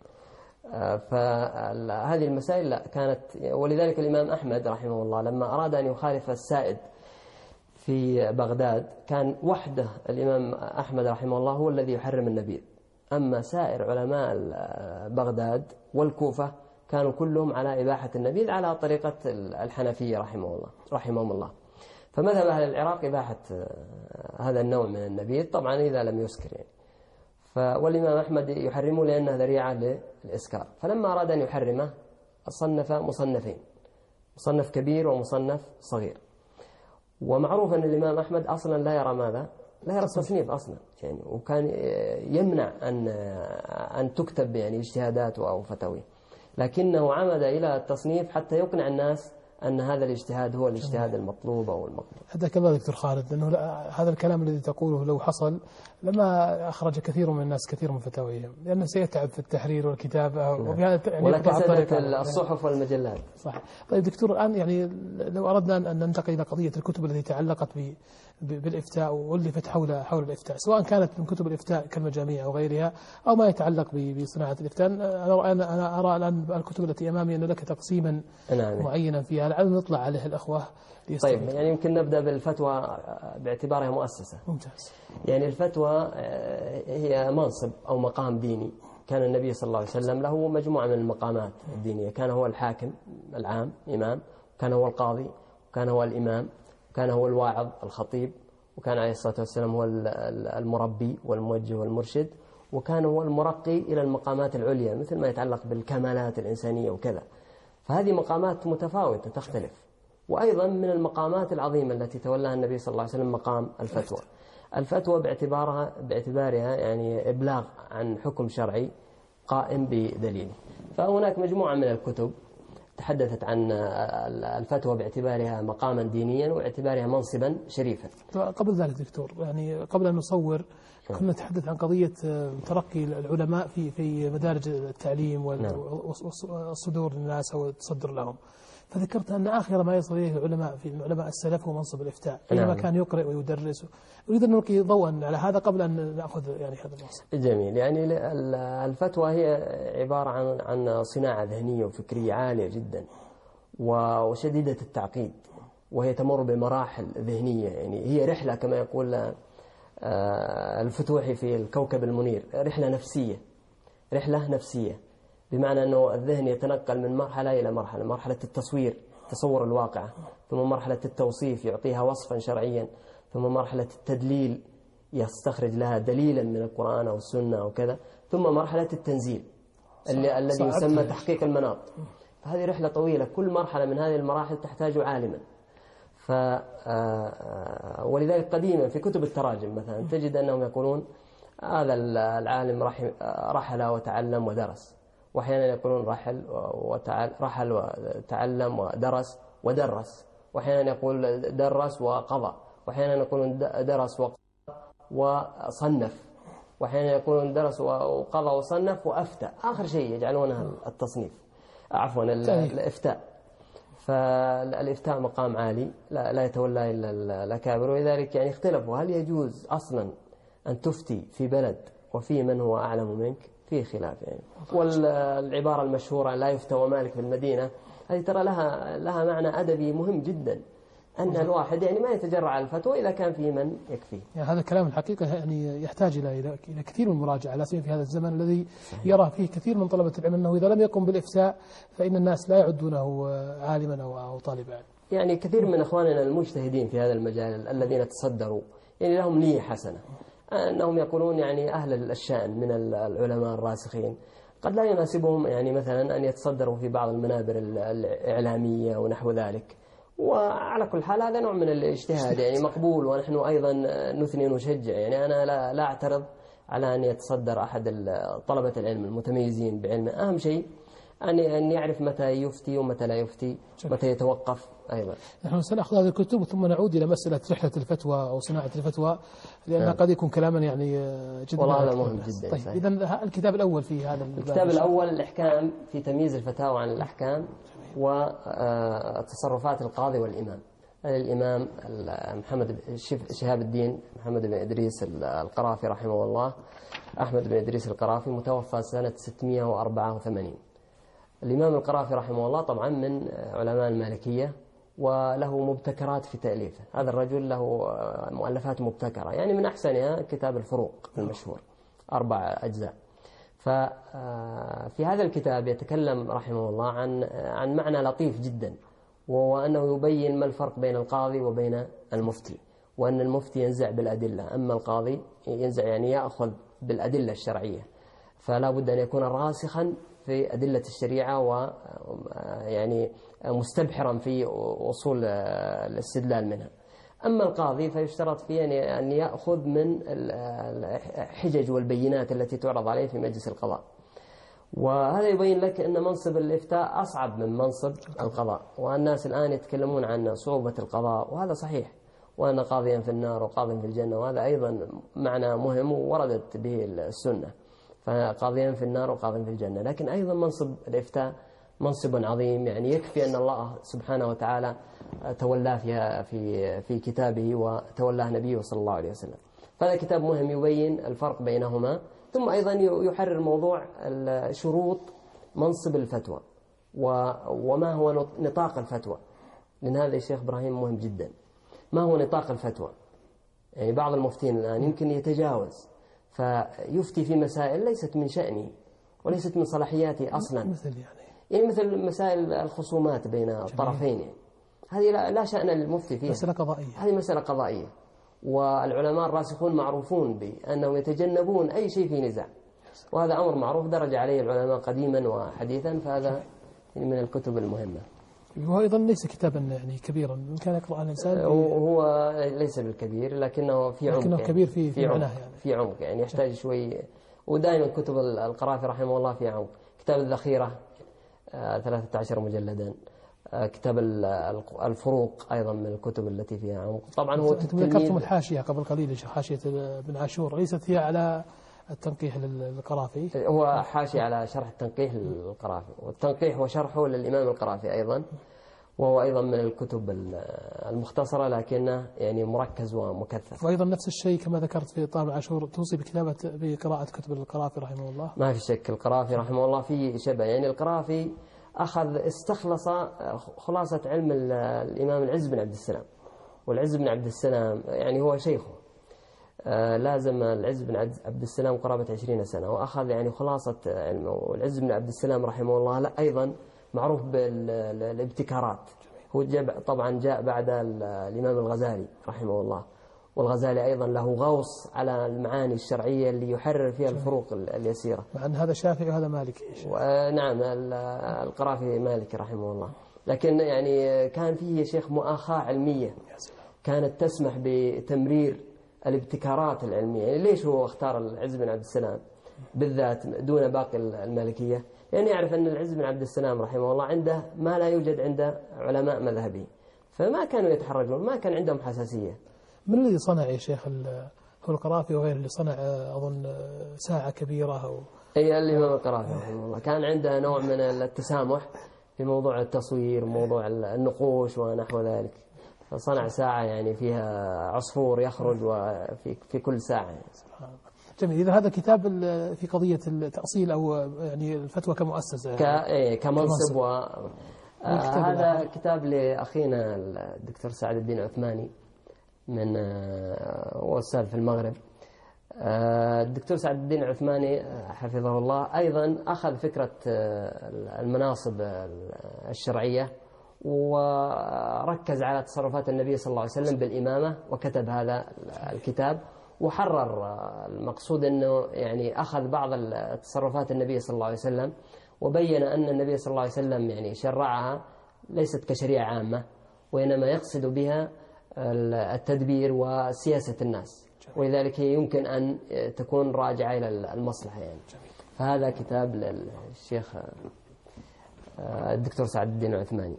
فهذه المسائل لا كانت، ولذلك الإمام أحمد رحمه الله لما أراد أن يخالف السائد في بغداد كان وحده الإمام أحمد رحمه الله هو الذي يحرم النبيذ، أما سائر علماء بغداد والكوفة كانوا كلهم على إباحة النبيذ على طريقة الحنفية رحمه الله رحمهم الله. فمذهب أهل العراق إباحة هذا النوع من النبيذ طبعا إذا لم يسكر يعني. والإمام أحمد يحرمه لأنه ذريعة للإسكار، فلما أراد أن يحرمه صنف مصنفين، مصنف كبير ومصنف صغير. ومعروف أن الإمام أحمد أصلا لا يرى ماذا؟ لا يرى التصنيف أصلا يعني، وكان يمنع أن أن تكتب يعني اجتهاداته أو فتاويه، لكنه عمد إلى التصنيف حتى يقنع الناس أن هذا الاجتهاد هو الاجتهاد المطلوب أو المقبول. هذا كما دكتور خالد، أنه هذا الكلام الذي تقوله لو حصل لما أخرج كثير من الناس كثير من فتاويهم، لأنه سيتعب في التحرير والكتابة وبهذا يعني ولكسبت الصحف والمجلات. صح. طيب دكتور، الآن يعني لو أردنا أن ننتقل إلى قضية الكتب التي تعلقت ب بالإفتاء وألفت حول حول الإفتاء، سواء كانت من كتب الإفتاء كالمجاميع أو غيرها، أو ما يتعلق بصناعة الإفتاء. أنا أنا أرى الآن الكتب التي أمامي أن لك تقسيما نعم. معينا فيها، لعل نطلع عليه الأخوة. طيب يعني يمكن نبدأ بالفتوى باعتبارها مؤسسة. ممتاز. يعني الفتوى هي منصب أو مقام ديني، كان النبي صلى الله عليه وسلم له مجموعة من المقامات الدينية، كان هو الحاكم العام إمام، كان هو القاضي، وكان هو الإمام، وكان هو الواعظ الخطيب، وكان عليه الصلاة والسلام هو المربي والموجه والمرشد، وكان هو المرقي إلى المقامات العليا مثل ما يتعلق بالكمالات الإنسانية وكذا. فهذه مقامات متفاوتة تختلف. وأيضا من المقامات العظيمة التي تولاها النبي صلى الله عليه وسلم مقام الفتوى. الفتوى باعتبارها باعتبارها يعني إبلاغ عن حكم شرعي قائم بدليله. فهناك مجموعة من الكتب تحدثت عن الفتوى باعتبارها مقاما دينيا واعتبارها منصبا شريفا. قبل ذلك دكتور، يعني قبل أن نصور كنا نتحدث عن قضية ترقي العلماء في في مدارج التعليم والصدور للناس أو التصدر لهم، فذكرت أن آخر ما يصل إليه العلماء في علماء السلف هو منصب الإفتاء، حينما كان يقرأ ويدرس. أريد أن نلقي ضوءا على هذا قبل أن نأخذ يعني هذا المنصب. جميل. يعني الفتوى هي عبارة عن عن صناعة ذهنية وفكرية عالية جدا وشديدة التعقيد، وهي تمر بمراحل ذهنية. يعني هي رحلة كما يقول الفتوحي في الكوكب المنير، رحلة نفسية، رحلة نفسية بمعنى أنه الذهن يتنقل من مرحلة إلى مرحلة، مرحلة التصوير تصور الواقع، ثم مرحلة التوصيف يعطيها وصفا شرعيا، ثم مرحلة التدليل يستخرج لها دليلا من القرآن أو السنة أو كذا، ثم مرحلة التنزيل اللي الذي يسمى تحقيق المناط. فهذه رحلة طويلة، كل مرحلة من هذه المراحل تحتاج عالما. ف ولذلك قديما في كتب التراجم مثلا تجد أنهم يقولون هذا العالم رحل وتعلم ودرس، وأحيانا يقولون رحل وتعل رحل وتعلم ودرس ودرس، وأحيانا يقول درس وقضى، وأحيانا يقولون درس وقضى وصنف، وأحيانا يقولون درس وقضى وصنف وأفتى. آخر شيء يجعلونها التصنيف، عفوا الإفتاء. فالإفتاء مقام عالي لا, لا يتولى إلا الأكابر، ولذلك يعني اختلفوا هل يجوز أصلا أن تفتي في بلد وفي من هو أعلم منك، فيه خلاف يعني. والعبارة المشهورة لا يفتى مالك في المدينة، هذه ترى لها لها معنى أدبي مهم جدا، أن الواحد يعني ما يتجرع على الفتوى إذا كان في من يكفيه. يعني هذا الكلام الحقيقة يعني يحتاج إلى إلى كثير من المراجعة، لا سيما في هذا الزمن الذي يرى فيه كثير من طلبة العلم أنه إذا لم يقم بالإفتاء فإن الناس لا يعدونه عالما أو طالب علم. يعني كثير من إخواننا المجتهدين في هذا المجال الذين تصدروا يعني لهم نية حسنة، أنهم يقولون يعني أهل الشأن من العلماء الراسخين قد لا يناسبهم يعني مثلا أن يتصدروا في بعض المنابر الإعلامية ونحو ذلك. وعلى كل حال هذا نوع من الاجتهاد يعني مقبول، ونحن أيضا نثني ونشجع. يعني أنا لا, لا أعترض على أن يتصدر أحد طلبة العلم المتميزين بعلمه، أهم شيء أن يعرف متى يفتي ومتى لا يفتي، متى يتوقف أيضا. نحن سنأخذ هذه الكتب ثم نعود إلى مسألة رحلة الفتوى أو صناعة الفتوى، لأنها قد يكون كلاما يعني جدا والله هذا مهم جدا. طيب إذا الكتاب الأول في هذا الكتاب الأول الإحكام في تمييز الفتاوى عن الأحكام وتصرفات القاضي والإمام. الإمام محمد شهاب الدين محمد بن إدريس القرافي رحمه الله، أحمد بن إدريس القرافي، متوفى سنة ستمائة وأربعة وثمانين. الإمام القرافي رحمه الله طبعا من علماء المالكية وله مبتكرات في تأليفه. هذا الرجل له مؤلفات مبتكرة، يعني من أحسنها كتاب الفروق المشهور أربع أجزاء. ففي هذا الكتاب يتكلم رحمه الله عن عن معنى لطيف جدا، وهو أنه يبين ما الفرق بين القاضي وبين المفتي، وأن المفتي ينزع بالأدلة، أما القاضي ينزع يعني يأخذ بالأدلة الشرعية، فلا بد أن يكون راسخا في أدلة الشريعة ويعني مستبحرا في أصول الاستدلال منها. أما القاضي فيشترط فيه أن يأخذ من الحجج والبينات التي تعرض عليه في مجلس القضاء. وهذا يبين لك أن منصب الإفتاء أصعب من منصب القضاء، والناس الآن يتكلمون عن صعوبة القضاء، وهذا صحيح، وأن قاضيا في النار وقاضي في الجنة، وهذا أيضا معنى مهم وردت به السنة، فقاضيا في النار وقاضي في الجنة. لكن أيضا منصب الإفتاء منصب عظيم، يعني يكفي أن الله سبحانه وتعالى تولاه في في في كتابه وتولاه نبيه صلى الله عليه وسلم. فهذا كتاب مهم يبين الفرق بينهما، ثم أيضا يحرر موضوع شروط منصب الفتوى وما هو نطاق الفتوى، لأن هذا الشيخ إبراهيم مهم جدا. ما هو نطاق الفتوى؟ يعني بعض المفتين الآن يمكن يتجاوز فيفتي في مسائل ليست من شأنه وليست من صلاحياته أصلا، مثل يعني يعني مثل مسائل الخصومات بين الطرفين، هذه لا, لا شأن للمفتي فيها، مسألة قضائية، هذه مسألة قضائية. والعلماء الراسخون معروفون بأنهم يتجنبون أي شيء في نزاع، وهذا أمر معروف درج عليه العلماء قديما وحديثا، فهذا من الكتب المهمة. هو أيضا ليس كتابا يعني كبيرا، إن كان يقرأ الإنسان هو ليس بالكبير لكنه في عمق، لكنه يعني كبير في في عمق معناه يعني. في عمق يعني يحتاج شوي. ودائما كتب القرافي رحمه الله في عمق. كتاب الذخيرة ثلاثة عشر مجلدا. كتاب الفروق أيضا من الكتب التي فيها عمق. طبعا هو أنتم ذكرتم الحاشية قبل قليل، حاشية ابن عاشور، ليست هي على التنقيح للقرافي؟ هو حاشية على شرح التنقيح للقرافي، والتنقيح وشرحه للإمام القرافي أيضا، وهو أيضا من الكتب المختصرة لكنه يعني مركز ومكثف. وأيضا نفس الشيء كما ذكرت في طابع عاشور، توصي بكتابة بقراءة كتب القرافي رحمه الله؟ ما في شك القرافي رحمه الله في شبه، يعني القرافي أخذ استخلص خلاصة علم الإمام العز بن عبد السلام، والعز بن عبد السلام يعني هو شيخه، لازم العز بن عبد السلام قرابة عشرين سنة، وأخذ يعني خلاصة علمه. والعز بن عبد السلام رحمه الله لا أيضا معروف بالابتكارات. هو طبعا جاء بعد الإمام الغزالي رحمه الله، والغزالي أيضا له غوص على المعاني الشرعية اللي يحرر فيها الفروق اليسيرة. مع أن هذا شافعي وهذا مالكي. نعم القرافي مالكي رحمه الله، لكن يعني كان فيه شيخ مؤاخاة علمية كانت تسمح بتمرير الابتكارات العلمية. يعني ليش هو اختار العز بن عبد السلام بالذات دون باقي المالكية؟ يعني يعرف أن العز بن عبد السلام رحمه الله عنده ما لا يوجد عند علماء مذهبي، فما كانوا يتحرجون، ما كان عندهم حساسية. من الذي صنع يا شيخ هو القرافي وغيره اللي صنع أظن ساعة كبيرة أو أي الإمام القرافي رحمه الله كان عنده نوع من التسامح في موضوع التصوير، موضوع النقوش ونحو ذلك، فصنع ساعة يعني فيها عصفور يخرج وفي في كل ساعة. جميل. إذا هذا كتاب في قضية التأصيل أو يعني الفتوى كمؤسسة كمنصب، و هذا كتاب لأخينا الدكتور سعد الدين عثماني من هو أستاذ في المغرب. الدكتور سعد الدين عثماني حفظه الله أيضا أخذ فكرة المناصب الشرعية وركز على تصرفات النبي صلى الله عليه وسلم بالإمامة، وكتب هذا الكتاب وحرر. المقصود أنه يعني أخذ بعض تصرفات النبي صلى الله عليه وسلم وبين أن النبي صلى الله عليه وسلم يعني شرعها ليست كشريعة عامة، وإنما يقصد بها التدبير وسياسة الناس، ولذلك هي يمكن أن تكون راجعة إلى المصلحة يعني. فهذا كتاب للشيخ الدكتور سعد الدين العثماني.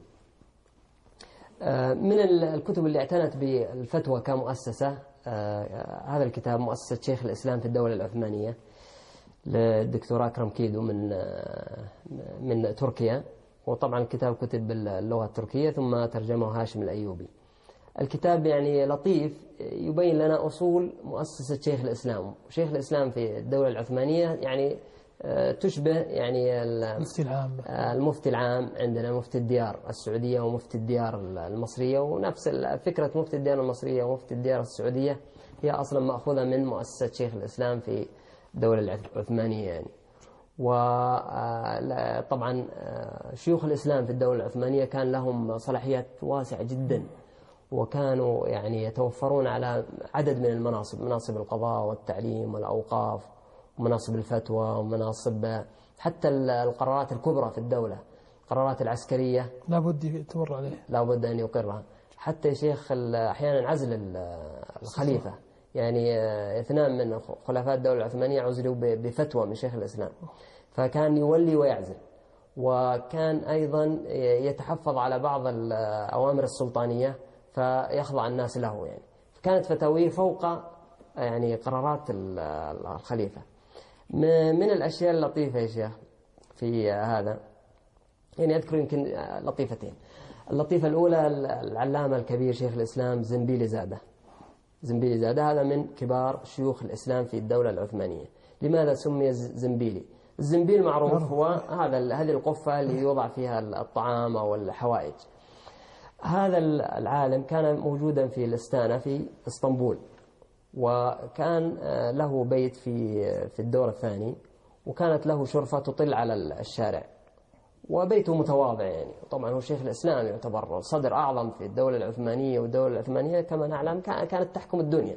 من الكتب اللي اعتنت بالفتوى كمؤسسة هذا الكتاب مؤسسة شيخ الإسلام في الدولة العثمانية للدكتور أكرم كيدو من من تركيا، وطبعا الكتاب كتب باللغة التركية ثم ترجمه هاشم الأيوبي. الكتاب يعني لطيف، يبين لنا أصول مؤسسة شيخ الإسلام. شيخ الإسلام في الدولة العثمانية يعني تشبه يعني المفتي العام المفتي العام عندنا مفتي الديار السعودية ومفتي الديار المصرية، ونفس فكرة مفتي الديار المصرية ومفتي الديار السعودية هي أصلا مأخوذة من مؤسسة شيخ الإسلام في الدولة العثمانية يعني. وطبعا شيوخ الإسلام في الدولة العثمانية كان لهم صلاحيات واسعة جدا، وكانوا يعني يتوفرون على عدد من المناصب، مناصب القضاء والتعليم والأوقاف ومناصب الفتوى ومناصب حتى القرارات الكبرى في الدولة، القرارات العسكرية لابد تمر عليه، لابد أن يقرها. حتى يا شيخ أحيانا عزل الخليفة، يعني اثنان من خلفاء الدولة العثمانية عزلوا بفتوى من شيخ الإسلام، فكان يولي ويعزل، وكان أيضا يتحفظ على بعض الأوامر السلطانية فيخضع الناس له يعني. فكانت فتاويه فوق يعني قرارات الخليفة. من الأشياء اللطيفة يا شيخ في هذا يعني أذكر يمكن لطيفتين. اللطيفة الأولى العلامة الكبير شيخ الإسلام زنبيلي زادة. زنبيلي زادة هذا من كبار شيوخ الإسلام في الدولة العثمانية. لماذا سمي زنبيلي؟ الزنبيل معروف هو هذا هذه القفة اللي يوضع فيها الطعام أو الحوائج. هذا العالم كان موجودا في الاستانة في اسطنبول، وكان له بيت في في الدور الثاني، وكانت له شرفة تطل على الشارع، وبيته متواضع يعني. طبعا هو شيخ الإسلام يعتبر صدر أعظم في الدولة العثمانية، والدولة العثمانية كما نعلم كانت تحكم الدنيا.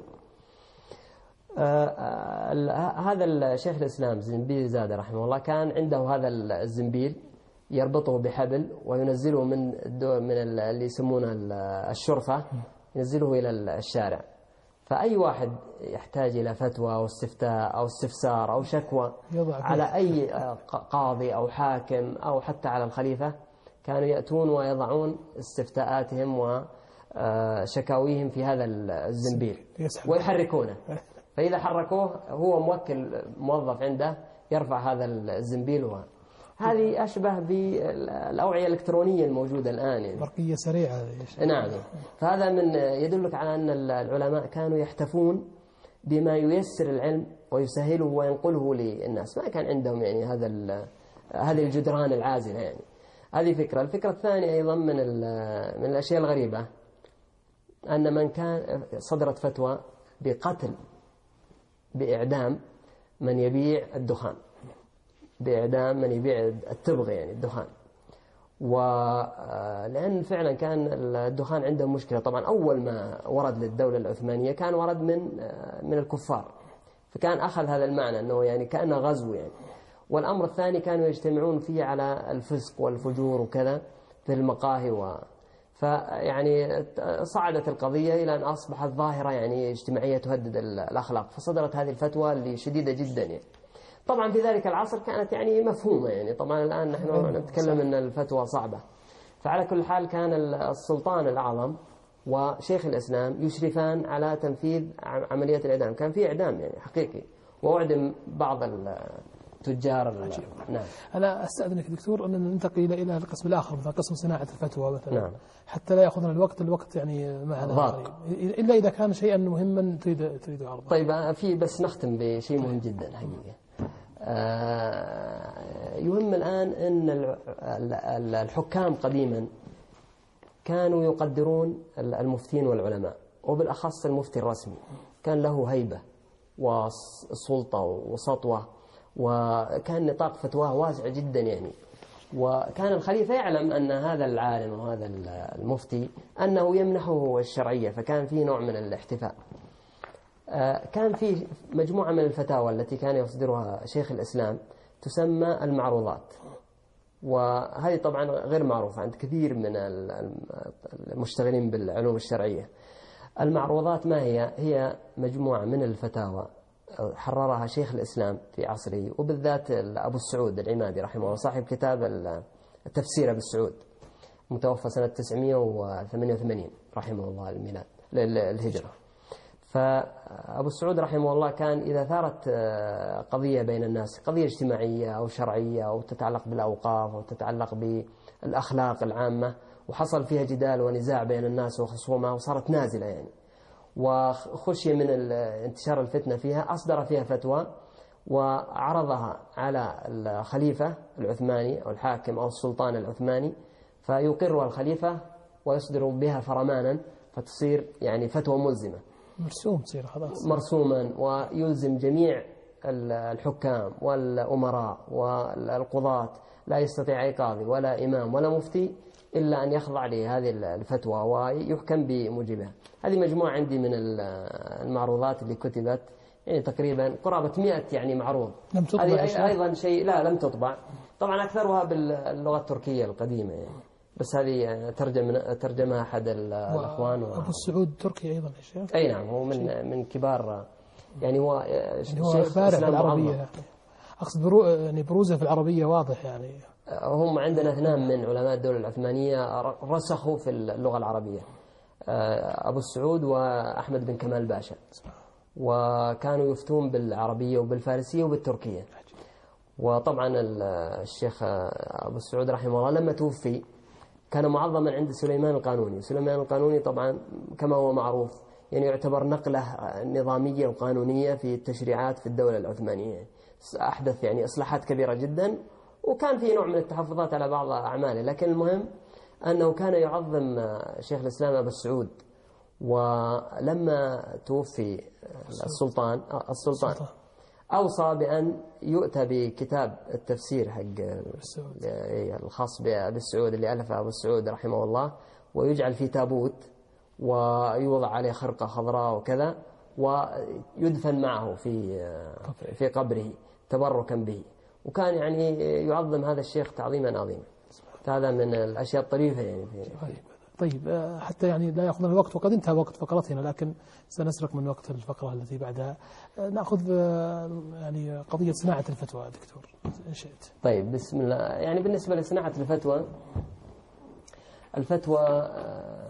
هذا الشيخ الإسلام زنبيل زادة رحمه الله كان عنده هذا الزنبيل يربطه بحبل وينزله من من اللي يسمونه الشرفة، ينزله إلى الشارع. فأي واحد يحتاج إلى فتوى أو استفتاء أو استفسار أو شكوى على أي قاضي أو حاكم أو حتى على الخليفة، كانوا يأتون ويضعون استفتاءاتهم وشكاويهم في هذا الزنبيل ويحركونه. فإذا حركوه هو موكل موظف عنده يرفع هذا الزنبيل. هذه أشبه بالأوعية الإلكترونية الموجودة الآن يعني. برقية سريعة. نعم. فهذا من يدلك على أن العلماء كانوا يحتفون بما ييسر العلم ويسهله وينقله للناس، ما كان عندهم يعني هذا هذه الجدران العازلة يعني. هذه فكرة. الفكرة الثانية أيضا من من الأشياء الغريبة أن من كان صدرت فتوى بقتل بإعدام من يبيع الدخان، بإعدام من يبيع التبغ يعني الدخان. ولأن فعلا كان الدخان عنده مشكلة. طبعا أول ما ورد للدولة العثمانية كان ورد من من الكفار، فكان أخذ هذا المعنى أنه يعني كأنه غزو يعني. والأمر الثاني كانوا يجتمعون فيه على الفسق والفجور وكذا في المقاهي و فيعني صعدت القضية إلى أن أصبحت ظاهرة يعني اجتماعية تهدد الأخلاق، فصدرت هذه الفتوى اللي شديدة جدا يعني. طبعا في ذلك العصر كانت يعني مفهومة يعني. طبعا الآن نحن نتكلم أن الفتوى صعبة. فعلى كل حال كان السلطان الأعظم وشيخ الإسلام يشرفان على تنفيذ عملية الإعدام. كان في إعدام يعني حقيقي، وأعدم بعض التجار. نعم. أنا أستأذنك دكتور أن ننتقل إلى القسم الآخر، مثلا قسم صناعة الفتوى مثلا. نعم. حتى لا يأخذنا الوقت الوقت يعني معنا إلا إذا كان شيئا مهما تريد تريد عرضه. طيب في بس نختم بشيء مهم جدا حقيقة. يهم الآن أن الحكام قديما كانوا يقدرون المفتين والعلماء، وبالأخص المفتي الرسمي كان له هيبة وسلطة وسطوة، وكان نطاق فتواه واسع جدا يعني. وكان الخليفة يعلم أن هذا العالم وهذا المفتي أنه يمنحه الشرعية، فكان فيه نوع من الاحتفاء. كان فيه مجموعة من الفتاوى التي كان يصدرها شيخ الإسلام تسمى المعروضات، وهذه طبعا غير معروفة عند كثير من المشتغلين بالعلوم الشرعية. المعروضات ما هي؟ هي مجموعة من الفتاوى حررها شيخ الإسلام في عصره، وبالذات أبو السعود العمادي رحمه الله، صاحب كتاب التفسير أبو السعود، متوفى سنة تسعمائة وثمانية وثمانين رحمه الله الميلاد الهجرة. فأبو السعود رحمه الله كان إذا ثارت قضية بين الناس، قضية اجتماعية أو شرعية أو تتعلق بالأوقاف أو تتعلق بالأخلاق العامة، وحصل فيها جدال ونزاع بين الناس وخصومة وصارت نازلة يعني، وخشي من انتشار الفتنة فيها، أصدر فيها فتوى وعرضها على الخليفة العثماني أو الحاكم أو السلطان العثماني، فيقرها الخليفة ويصدر بها فرمانا، فتصير يعني فتوى ملزمة، مرسوم تصير خلاص مرسوما، ويلزم جميع الحكام والأمراء والقضاة. لا يستطيع أي قاضي ولا إمام ولا مفتي إلا أن يخضع لهذه الفتوى ويحكم بموجبها. هذه مجموعة عندي من المعروضات اللي كتبت، يعني تقريبا قرابة مئة يعني معروض. لم تطبع هذه أيضا شيء، لا لم تطبع طبعا، أكثرها باللغة التركية القديمة يعني. بس هذه ترجم ترجمها أحد الأخوان. و... أبو السعود تركي أيضا يا شيخ. أي نعم، هو من من كبار يعني، هو يعني هو بارع في العربية يعني. أقصد برو... يعني بروزه في العربية واضح يعني. هم عندنا اثنان من علماء الدولة العثمانية رسخوا في اللغة العربية، أبو السعود وأحمد بن كمال باشا، وكانوا يفتون بالعربية وبالفارسية وبالتركية. وطبعا الشيخ أبو السعود رحمه الله لما توفي كان معظما عند سليمان القانوني. سليمان القانوني طبعا كما هو معروف يعني يعتبر نقلة نظامية وقانونية في التشريعات في الدولة العثمانية، أحدث يعني إصلاحات كبيرة جدا، وكان في نوع من التحفظات على بعض أعماله. لكن المهم أنه كان يعظم شيخ الإسلام أبو السعود. ولما توفي السلطان السلطان أوصى بأن يؤتى بكتاب التفسير حق الخاص بأبو السعود اللي ألفه أبو السعود رحمه الله، ويجعل في تابوت ويوضع عليه خرقة خضراء وكذا، ويدفن معه في في قبره تبركا به. وكان يعني يعظم هذا الشيخ تعظيما عظيما. هذا من الأشياء الطريفة يعني في طيب طيب آه، حتى يعني لا يأخذنا الوقت، وقد انتهى وقت فقرتنا، لكن سنسرق من وقت الفقرة التي بعدها. آه، نأخذ آه، يعني قضية صناعة الفتوى دكتور إن شئت. طيب بسم الله. يعني بالنسبة لصناعة الفتوى، الفتوى آه،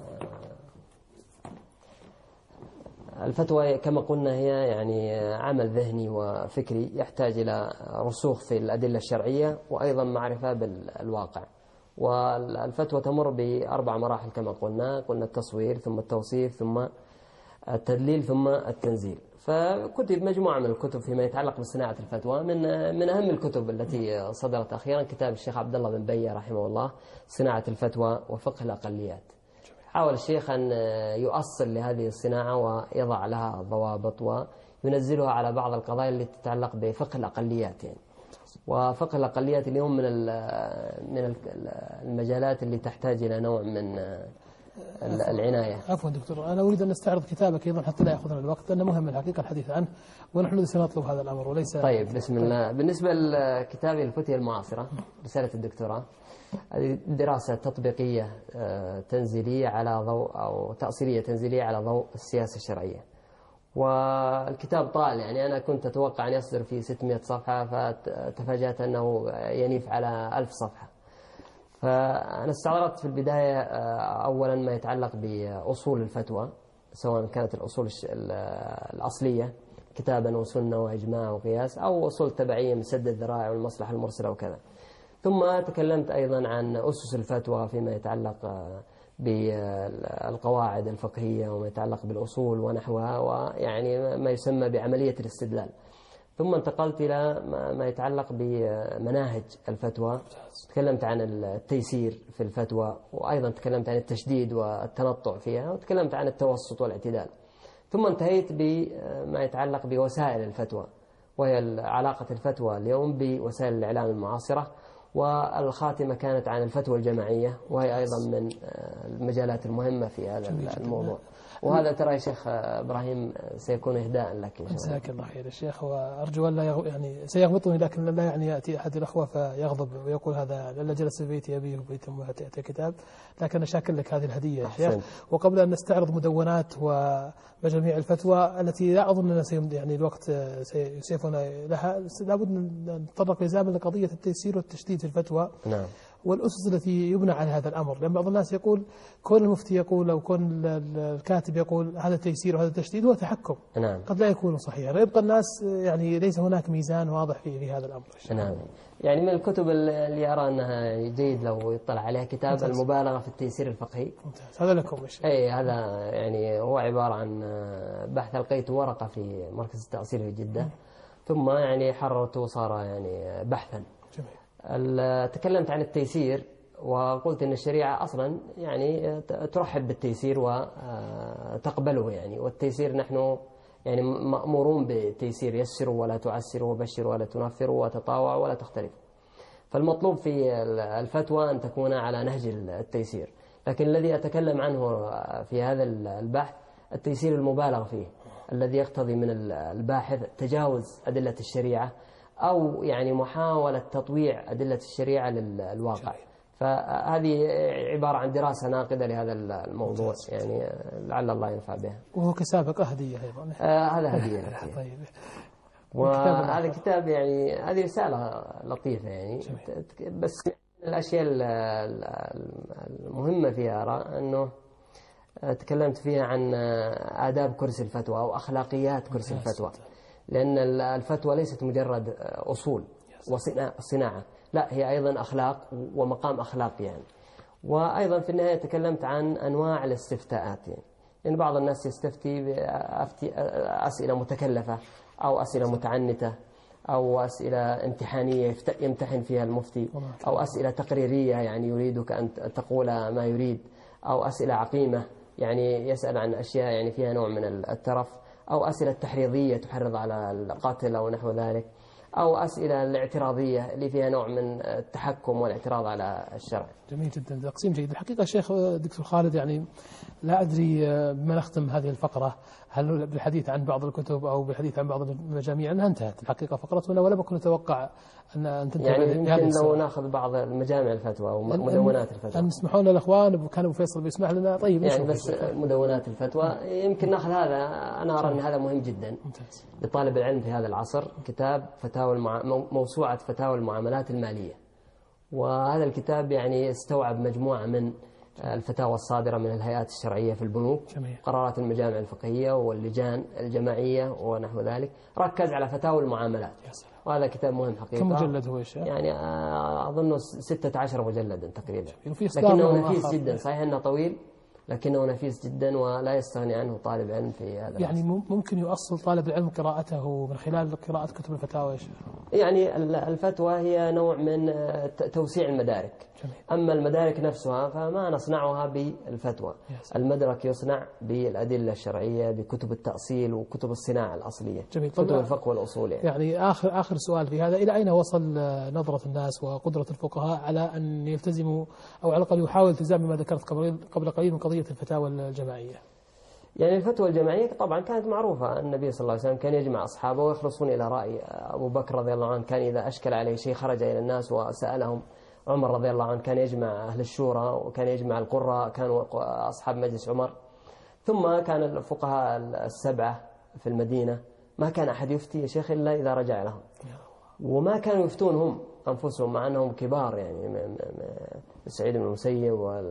الفتوى كما قلنا هي يعني عمل ذهني وفكري يحتاج إلى رسوخ في الأدلة الشرعية وأيضا معرفة بالواقع. والفتوى تمر بأربع مراحل كما قلنا قلنا التصوير ثم التوصيف ثم التدليل ثم التنزيل. فكتب مجموعة من الكتب فيما يتعلق بصناعة الفتوى. من من أهم الكتب التي صدرت أخيرا كتاب الشيخ عبد الله بن بية رحمه الله، صناعة الفتوى وفقه الأقليات. حاول الشيخ أن يؤصل لهذه الصناعة ويضع لها ضوابط وينزلها على بعض القضايا التي تتعلق بفقه الأقليات يعني. وفقه الأقليات اليوم من من المجالات اللي تحتاج إلى نوع من العناية. عفوا دكتور، أنا أريد أن نستعرض كتابك أيضا حتى لا يأخذنا الوقت، لأنه مهم الحقيقة الحديث عنه، ونحن سنطلب هذا الأمر وليس. طيب بسم الله. بالنسبة لكتابي الفتية المعاصرة رسالة الدكتوراه، هذه دراسة تطبيقية تنزيلية على ضوء أو تأصيلية تنزيلية على ضوء السياسة الشرعية. والكتاب طال، يعني أنا كنت أتوقع أن يصدر في ستمائة صفحة فتفاجأت أنه ينيف على ألف صفحة. فأنا استعرضت في البداية أولا ما يتعلق بأصول الفتوى، سواء كانت الأصول الأصلية كتابا وسنة وإجماع وقياس، أو أصول تبعية من سد الذرائع والمصلحة المرسلة وكذا. ثم تكلمت أيضا عن أسس الفتوى فيما يتعلق بالقواعد الفقهية وما يتعلق بالأصول ونحوها، ويعني ما يسمى بعملية الاستدلال. ثم انتقلت إلى ما يتعلق بمناهج الفتوى، تكلمت عن التيسير في الفتوى، وأيضا تكلمت عن التشديد والتنطع فيها، وتكلمت عن التوسط والاعتدال. ثم انتهيت بما يتعلق بوسائل الفتوى، وهي علاقة الفتوى اليوم بوسائل الإعلام المعاصرة. والخاتمة كانت عن الفتوى الجماعية، وهي أيضا من المجالات المهمة في هذا الموضوع. وهذا ترى يا شيخ إبراهيم سيكون إهداء لك إن شاء الله. جزاك الله خير يا شيخ، وأرجو أن لا يغ... يعني سيغبطني، لكن لا يعني يأتي أحد الأخوة فيغضب ويقول هذا لا جلس في بيتي أبيه وبيت أمه يأتي كتاب، لكن أشاكر لك هذه الهدية يا شيخ. وقبل أن نستعرض مدونات ومجاميع الفتوى التي لا أظن أن يعني الوقت سيسعفنا لها، لابد أن نتطرق لزاما لقضية التيسير والتشديد في الفتوى. نعم. والأسس التي يبنى على هذا الأمر، لأن بعض الناس يقول كون المفتي يقول أو كون الكاتب يقول هذا تيسير وهذا تشديد هو تحكم. نعم. قد لا يكون صحيحا، يبقى الناس يعني ليس هناك ميزان واضح في, في هذا الأمر. نعم. يعني من الكتب اللي أرى أنها جيد لو يطلع عليها كتاب ممتاز. المبالغة في التيسير الفقهي. ممتاز. هذا لكم الشيء. أي هذا يعني هو عبارة عن بحث ألقيت ورقة في مركز التأصيل في جدة، م. ثم يعني حررته وصار يعني بحثا. جميل. تكلمت عن التيسير وقلت أن الشريعة أصلا يعني ترحب بالتيسير وتقبله يعني. والتيسير نحن يعني مأمورون بالتيسير، يسروا ولا تعسروا وبشروا ولا تنفروا وتطاوعوا ولا تختلفوا. فالمطلوب في الفتوى أن تكون على نهج التيسير. لكن الذي أتكلم عنه في هذا البحث التيسير المبالغ فيه، الذي يقتضي من الباحث تجاوز أدلة الشريعة أو يعني محاولة تطويع أدلة الشريعة للواقع. فهذه عبارة عن دراسة ناقدة لهذا الموضوع يعني، لعل الله ينفع بها. وهو كسابق هدية أيضا. آه هذا هدية. طيب. وهذا كتاب يعني هذه رسالة لطيفة يعني. جميل. بس الأشياء المهمة فيها أرى أنه تكلمت فيها عن آداب كرسي الفتوى أو أخلاقيات كرسي الفتوى، لأن الفتوى ليست مجرد أصول وصناعة، لا هي أيضا أخلاق ومقام أخلاقي يعني. وأيضا في النهاية تكلمت عن أنواع الاستفتاءات يعني. يعني بعض الناس يستفتي بأسئلة متكلفة أو أسئلة متعنتة أو أسئلة امتحانية يمتحن فيها المفتي، أو أسئلة تقريرية يعني يريدك أن تقول ما يريد، أو أسئلة عقيمة يعني يسأل عن أشياء يعني فيها نوع من الترف، أو أسئلة تحريضية تحرض على القاتل أو نحو ذلك، أو أسئلة الاعتراضية اللي فيها نوع من التحكم والاعتراض على الشرع. جميل جدا، تقسيم جيد. الحقيقة شيخ دكتور خالد، يعني لا أدري بما نختم هذه الفقرة هل بالحديث عن بعض الكتب أو بالحديث عن بعض المجاميع أنها انتهت الحقيقة فقرتنا، ولا بكون نتوقع أن تنتهي يعني يمكن السنة. لو ناخذ بعض المجامع الفتوى أو مدونات الفتوى أن يسمحوا لنا الأخوان، كان أبو فيصل بيسمح لنا. طيب يعني بس مدونات الفتوى يمكن ناخذ هذا. أنا أرى أن هذا مهم جدا ممتاز. لطالب العلم في هذا العصر. كتاب فتاوى المع... موسوعة فتاوى المعاملات المالية، وهذا الكتاب يعني استوعب مجموعة من الفتاوى الصادرة من الهيئات الشرعية في البنوك، جميل. قرارات المجامع الفقهية واللجان الجماعية ونحو ذلك، ركز على فتاوى المعاملات. وهذا كتاب مهم حقيقة. كم مجلد هو يا شيخ؟ يعني أظن ستة عشر مجلدا تقريبا، لكنه نفيس جدا. صحيح أنه طويل لكنه نفيس جدا ولا يستغني عنه طالب علم في هذا. يعني ممكن يؤصل طالب العلم قراءته من خلال قراءة كتب الفتاوى يا شيخ؟ يعني الفتوى هي نوع من توسيع المدارك. جميل. أما المدارك نفسها فما نصنعها بالفتوى. المدرك يصنع بالأدلة الشرعية، بكتب التأصيل وكتب الصناعة الأصلية. جميل. كتب الفقه والأصول. يعني. يعني آخر آخر سؤال في هذا، إلى أين وصل نظرة الناس وقدرة الفقهاء على أن يلتزموا أو على الأقل يحاول التزام بما ذكرت قبل قبل قليل من قضية الفتاوى الجماعية؟ يعني الفتوى الجماعية طبعا كانت معروفة. النبي صلى الله عليه وسلم كان يجمع أصحابه ويخلصون إلى رأي. أبو بكر رضي الله عنه كان إذا أشكل عليه شيء خرج إلى الناس وسألهم. عمر رضي الله عنه كان يجمع أهل الشورى وكان يجمع القراء، كانوا أصحاب مجلس عمر. ثم كان الفقهاء السبعة في المدينة ما كان أحد يفتي يا شيخ إلا إذا رجع لهم، وما كانوا يفتون هم أنفسهم مع أنهم كبار، يعني سعيد بن المسيب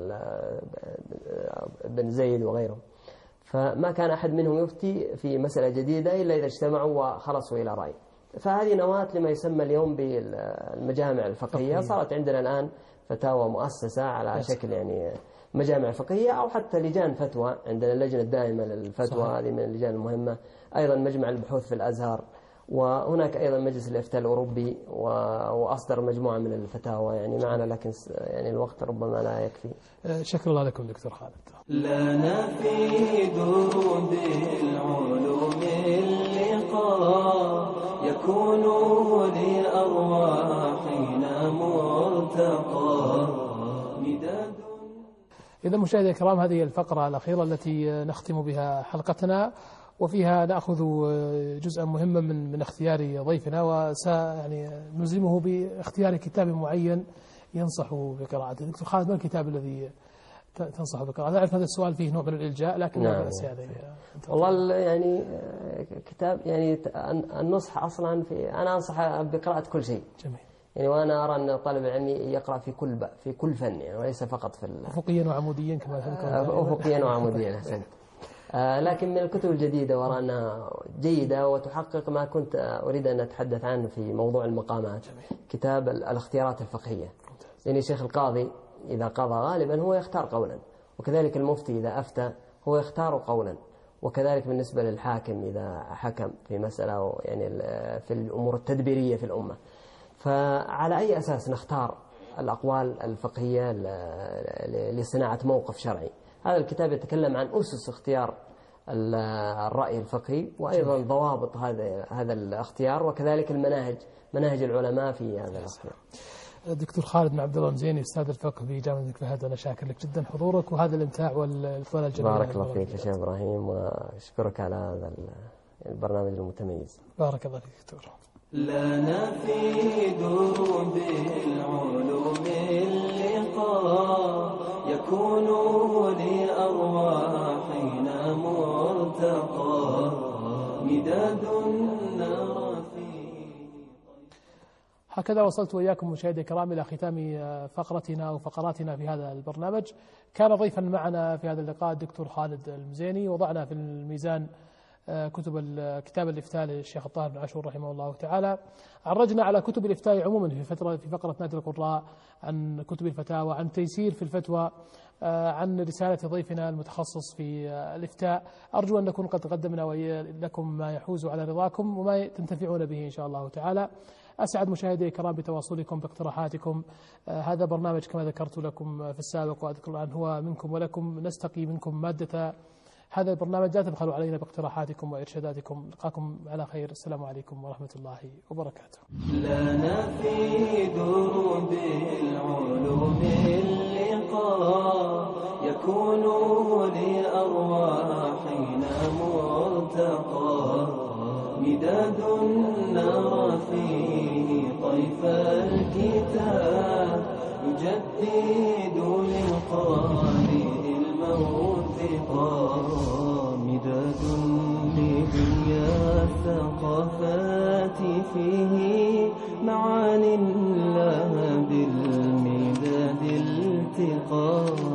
وبن زيد وغيرهم. فما كان أحد منهم يفتي في مسألة جديدة إلا إذا اجتمعوا وخلصوا إلى رأي. فهذه نواة لما يسمى اليوم بالمجامع الفقهية. صارت عندنا الآن فتاوى مؤسسة على شكل يعني مجامع فقهية أو حتى لجان فتوى. عندنا اللجنة الدائمة للفتوى، هذه من اللجان المهمة. أيضا مجمع البحوث في الأزهر، وهناك أيضا مجلس الإفتاء الأوروبي وأصدر مجموعة من الفتاوى يعني معنا، لكن يعني الوقت ربما لا يكفي. شكرا الله لكم دكتور خالد. لنا في درود العلوم اللقاء يكون لأرواحنا مرتقى مداد. إذا مشاهدينا الكرام، هذه الفقرة الأخيرة التي نختم بها حلقتنا، وفيها نأخذ جزءا مهما من من اختيار ضيفنا، وس يعني نلزمه باختيار كتاب معين ينصح بقراءته. دكتور خالد، ما الكتاب الذي تنصح بقراءته؟ أعرف هذا السؤال فيه نوع من الإلجاء، لكن نعم. لا بأس يعني. والله يعني كتاب يعني النصح أصلا في أنا أنصح بقراءة كل شيء. جميل. يعني وأنا أرى أن طالب العلم يقرأ في كل في كل فن يعني، وليس فقط في أفقيا وعموديا كما تذكر. أفقيا وعموديا أحسنت. آه لكن من الكتب الجديدة وأرى أنها جيدة وتحقق ما كنت أريد أن أتحدث عنه في موضوع المقامات. جميل. كتاب الاختيارات الفقهية. يعني شيخ القاضي إذا قضى غالبا هو يختار قولا، وكذلك المفتي إذا أفتى هو يختار قولا، وكذلك بالنسبة للحاكم إذا حكم في مسألة يعني في الأمور التدبيرية في الأمة. فعلى أي أساس نختار الأقوال الفقهية لصناعة موقف شرعي؟ هذا الكتاب يتكلم عن أسس اختيار الرأي الفقهي، وأيضا ضوابط هذا هذا الاختيار، وكذلك المناهج مناهج العلماء في هذا الاختيار. دكتور خالد بن عبد الله المزيني، أستاذ الفقه في جامعة الملك فهد، أنا شاكر لك جدا حضورك وهذا الإمتاع والإطلال الجميل. بارك الله فيك يا شيخ إبراهيم، وأشكرك على هذا البرنامج المتميز. بارك الله فيك دكتور. لنا في درود العلوم اللقاء يكون لأرواحنا مرتقى مداد نرى فيه. هكذا وصلت وإياكم مشاهدي الكرام إلى ختام فقرتنا وفقراتنا في هذا البرنامج. كان ضيفا معنا في هذا اللقاء الدكتور خالد المزيني. وضعنا في الميزان كتب كتاب الإفتاء للشيخ الطاهر بن عاشور رحمه الله تعالى. عرجنا على كتب الإفتاء عموما في فترة في فقرة نادي القراء، عن كتب الفتاوى، عن تيسير في الفتوى، عن رسالة ضيفنا المتخصص في الإفتاء. أرجو أن نكون قد قدمنا لكم ما يحوز على رضاكم وما تنتفعون به إن شاء الله تعالى. أسعد مشاهدي الكرام بتواصلكم باقتراحاتكم. هذا برنامج كما ذكرت لكم في السابق وأذكر الآن هو منكم ولكم، نستقي منكم مادة هذا البرنامج لا تبخلوا علينا باقتراحاتكم وإرشاداتكم. نلقاكم على خير. السلام عليكم ورحمة الله وبركاته. لنا في دروب العلوم اللقاء يكون لأرواحنا مرتقى مداد نرى فيه طيف الكتاب يجدد للقارئ الموثقا مداد لدنيا الثقافات فيه معان لها بالمداد التقى